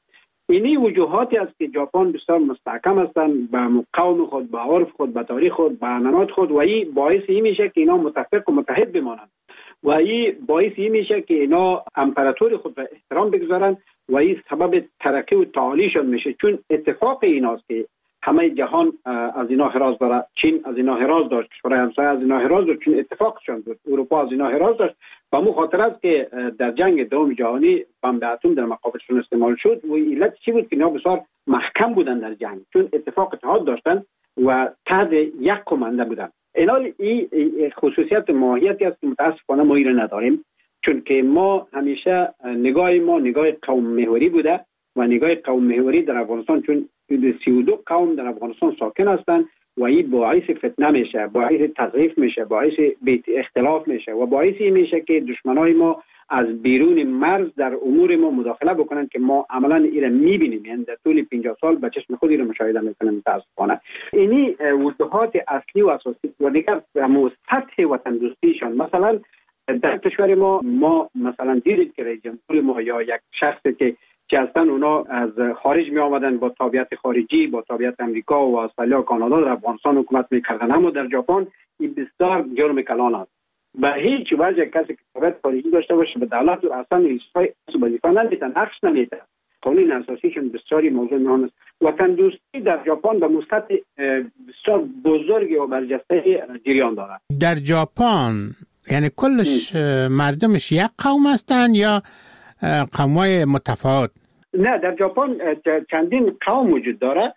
اینی وجوهاتی است که ژاپن بسیار مستحکم هستند به قوم خود، به عرف خود، به تاریخ خود، به عنعنات خود و این باعث این میشه که اینا متفق و متحد بمانند و این باعث این میشه که اینا امپراتور خود را احترام بگذارند و این سبب ترقی و تعالیشان میشه، چون اتفاق ایناست که همه جهان از اینا حراس داره. چین از اینا حراس داشت، کشورهای همسایه از اینا حراس داشت، چون اتفاقشان بود. اروپا از اینا حراس داشت و مو خاطر است که در جنگ دوم جهانی بمب اتم در مقابلشون استعمال شد و علت چی بود که اینا بسیار محکم بودن در جنگ، چون اتفاق اتحاد داشتن و تحت یک کمانده بودن. اینال این خصوصیت ماهیتی است که متاسفانه ما این نداریم، چون که ما همیشه نگاه ما نگاه قوم محوری بوده و نگاه قوم محوری در افغانستان، چون سی و دو قوم در افغانستان ساکن هستند و این باعث فتنه میشه، باعث تضعیف میشه، باعث اختلاف میشه و باعث این میشه که دشمنای ما از بیرون مرز در امور ما مداخله بکنن که ما عملا این را میبینیم، یعنی در طول پنجاه سال به چشم خود را مشاهده میکنیم. متاسفانه اینی وجوهات اصلی و اساسی و دیگر سطح وطن دوستیشان. مثلا در کشور ما ما مثلا دیدید که رئیس جمهور ما یا یک شخصی که که اصلا اونا از خارج می آمدن با تابعیت خارجی، با تابعیت امریکا و استرالیا و کانادا در افغانستان حکومت میکردن، اما در ژاپن این بسیار جرم کلان است. به هیچ وجه کسی که تابعیت خارجی داشته باشه به دولت و اصلا ایستای وظیفه نمیتن، حقش نمیتن. قانون اساسیشون بسیاری موضوع مهم است. وطن دوستی در ژاپن به سطح بسیار بزرگی و برجسته جریان دارد. در ژاپن یعنی کلش مردمش یک قوم هستند یا قوم‌های متفاوت؟ نه، در ژاپن چندین قوم وجود داره،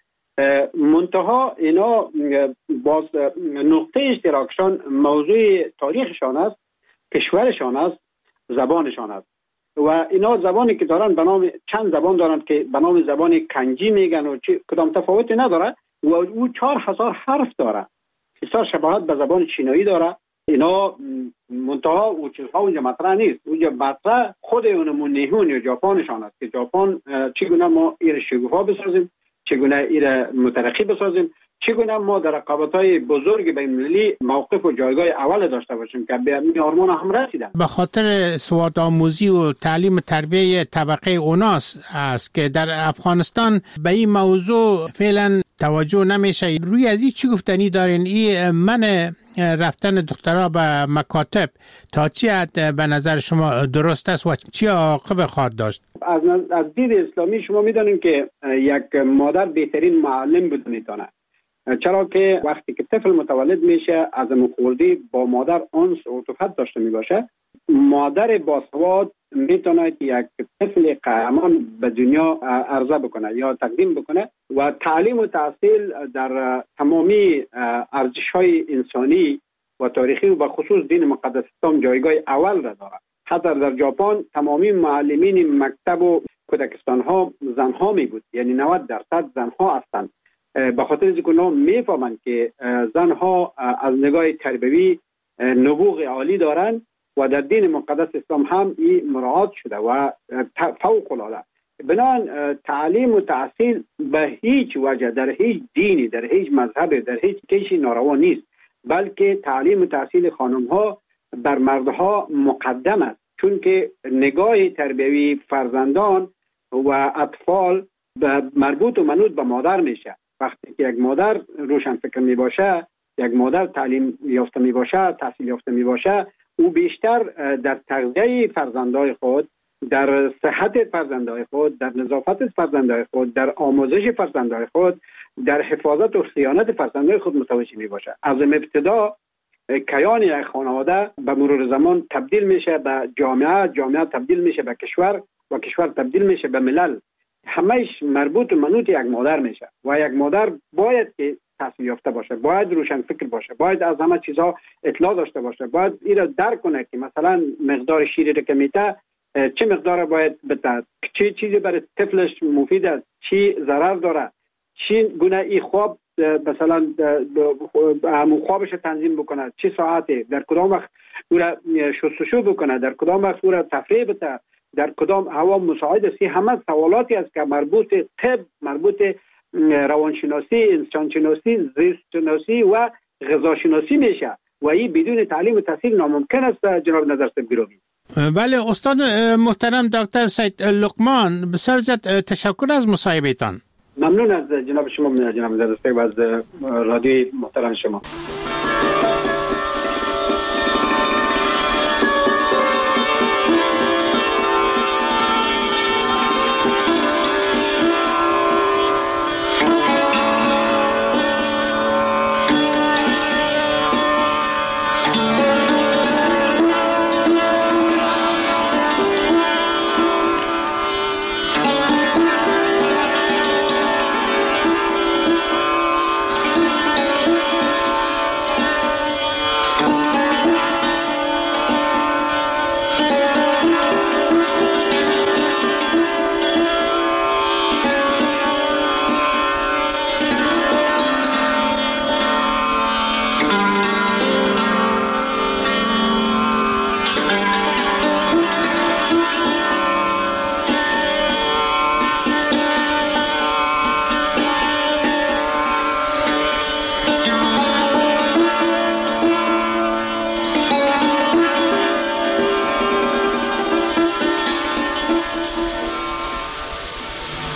منتها اینا باز نقطه اشتراکشان موضوع تاریخشان است، کشورشان است، زبانشان است و اینا زبانی که دارن به نام چند زبان دارن که به نام زبان کنجی میگن و کدام تفاوتی نداره و او چهار هزار حرف داره، بسیار شباهت به زبان چینایی داره. اینا منتها او چیزها اونجا مطرح نیست، اونجا مطرح خود اونمون نهون یا ژاپنشان است که ژاپن چگونه ما این شکوفا بسازیم، چگونه این مترقی بسازیم، چگونه ما در رقابت‌های بزرگ بین‌المللی موقف و جایگاه اول داشته باشیم که به این آرمان هم رسیدن. به خاطر سواد آموزی و تعلیم و تربیه طبقه اوناس است که در افغانستان به این موضوع فعلا توجه نمیشه. روی از این چی گفتنی دارین؟ این من رفتن دخترها به مکاتب تا چی حد به نظر شما درست است و چی عاقبت خواهد داشت؟ از از دید اسلامی شما میدونید که یک مادر بهترین معلم بود میتونه، چرا که وقتی که طفل متولد میشه از خردی با مادر انس و عاطفت داشته میباشه. مادر باسواد میتونه یک طفل قهرمان به دنیا عرضه بکنه یا تقدیم بکنه و تعلیم و تحصیل در تمامی ارزش‌های انسانی و تاریخی و به خصوص دین مقدس اسلام جایگاه اول را داره. حتی در ژاپن تمامی معلمین مکتب و کودکستان ها زن ها می بود، یعنی نود درصد زن ها هستند، به خاطر اینکه اونا میفهمند که زن ها از نگاه تربیوی نبوغ عالی دارند و در دین مقدس اسلام هم این مراعات شده و فوق العاده. بنابراین تعلیم و تحصیل به هیچ وجه در هیچ دینی، در هیچ مذهب، در هیچ کشی ناروا نیست، بلکه تعلیم و تحصیل خانم ها بر مردها مقدم است، چون که نگاه تربیوی فرزندان و اطفال مربوط و منوط به مادر میشه. وقتی که یک مادر روشن فکر می باشه، یک مادر تعلیم یافته می باشه، تحصیل یافته می باشه، او بیشتر در تغذیه فرزندای خود، در صحت فرزندای خود، در نظافت فرزندای خود، در آموزش فرزندای خود، در حفاظت و صیانت فرزندای خود متوجه می باشه. از ابتدا کیان یک خانواده به مرور زمان تبدیل میشه به جامعه، جامعه تبدیل میشه به کشور و کشور تبدیل میشه به ملل. همهش مربوط و منوط یک مادر میشه و یک مادر باید که تحصیل یافته باشه، باید روشن فکر باشه، باید از همه چیزها اطلاع داشته باشه، باید این را درک کنه که مثلا مقدار شیری را که میته چه مقدار باید بده، چه چیزی برای طفلش مفید است، چی ضرر داره، چی گونه ای خواب مثلا همون خوابش تنظیم بکنه، چه ساعتی، در کدام وقت او را شستشو بکنه، در کدام وقت او را تفریح بده، در کدام هوا مساعد است. همه سوالاتی است که مربوط طب، مربوط روانشناسی، انسانشناسی، زیست شناسی و غذاشناسی میشه و این بدون تعلیم و تحصیل ناممکن است. جناب نظر صاحب گرامی، بله استاد محترم دکتر سید لقمان، بسیار زیاد تشکر از مصاحبهتان. ممنون از جناب شما جناب زرستگ و از رادیوی محترم شما.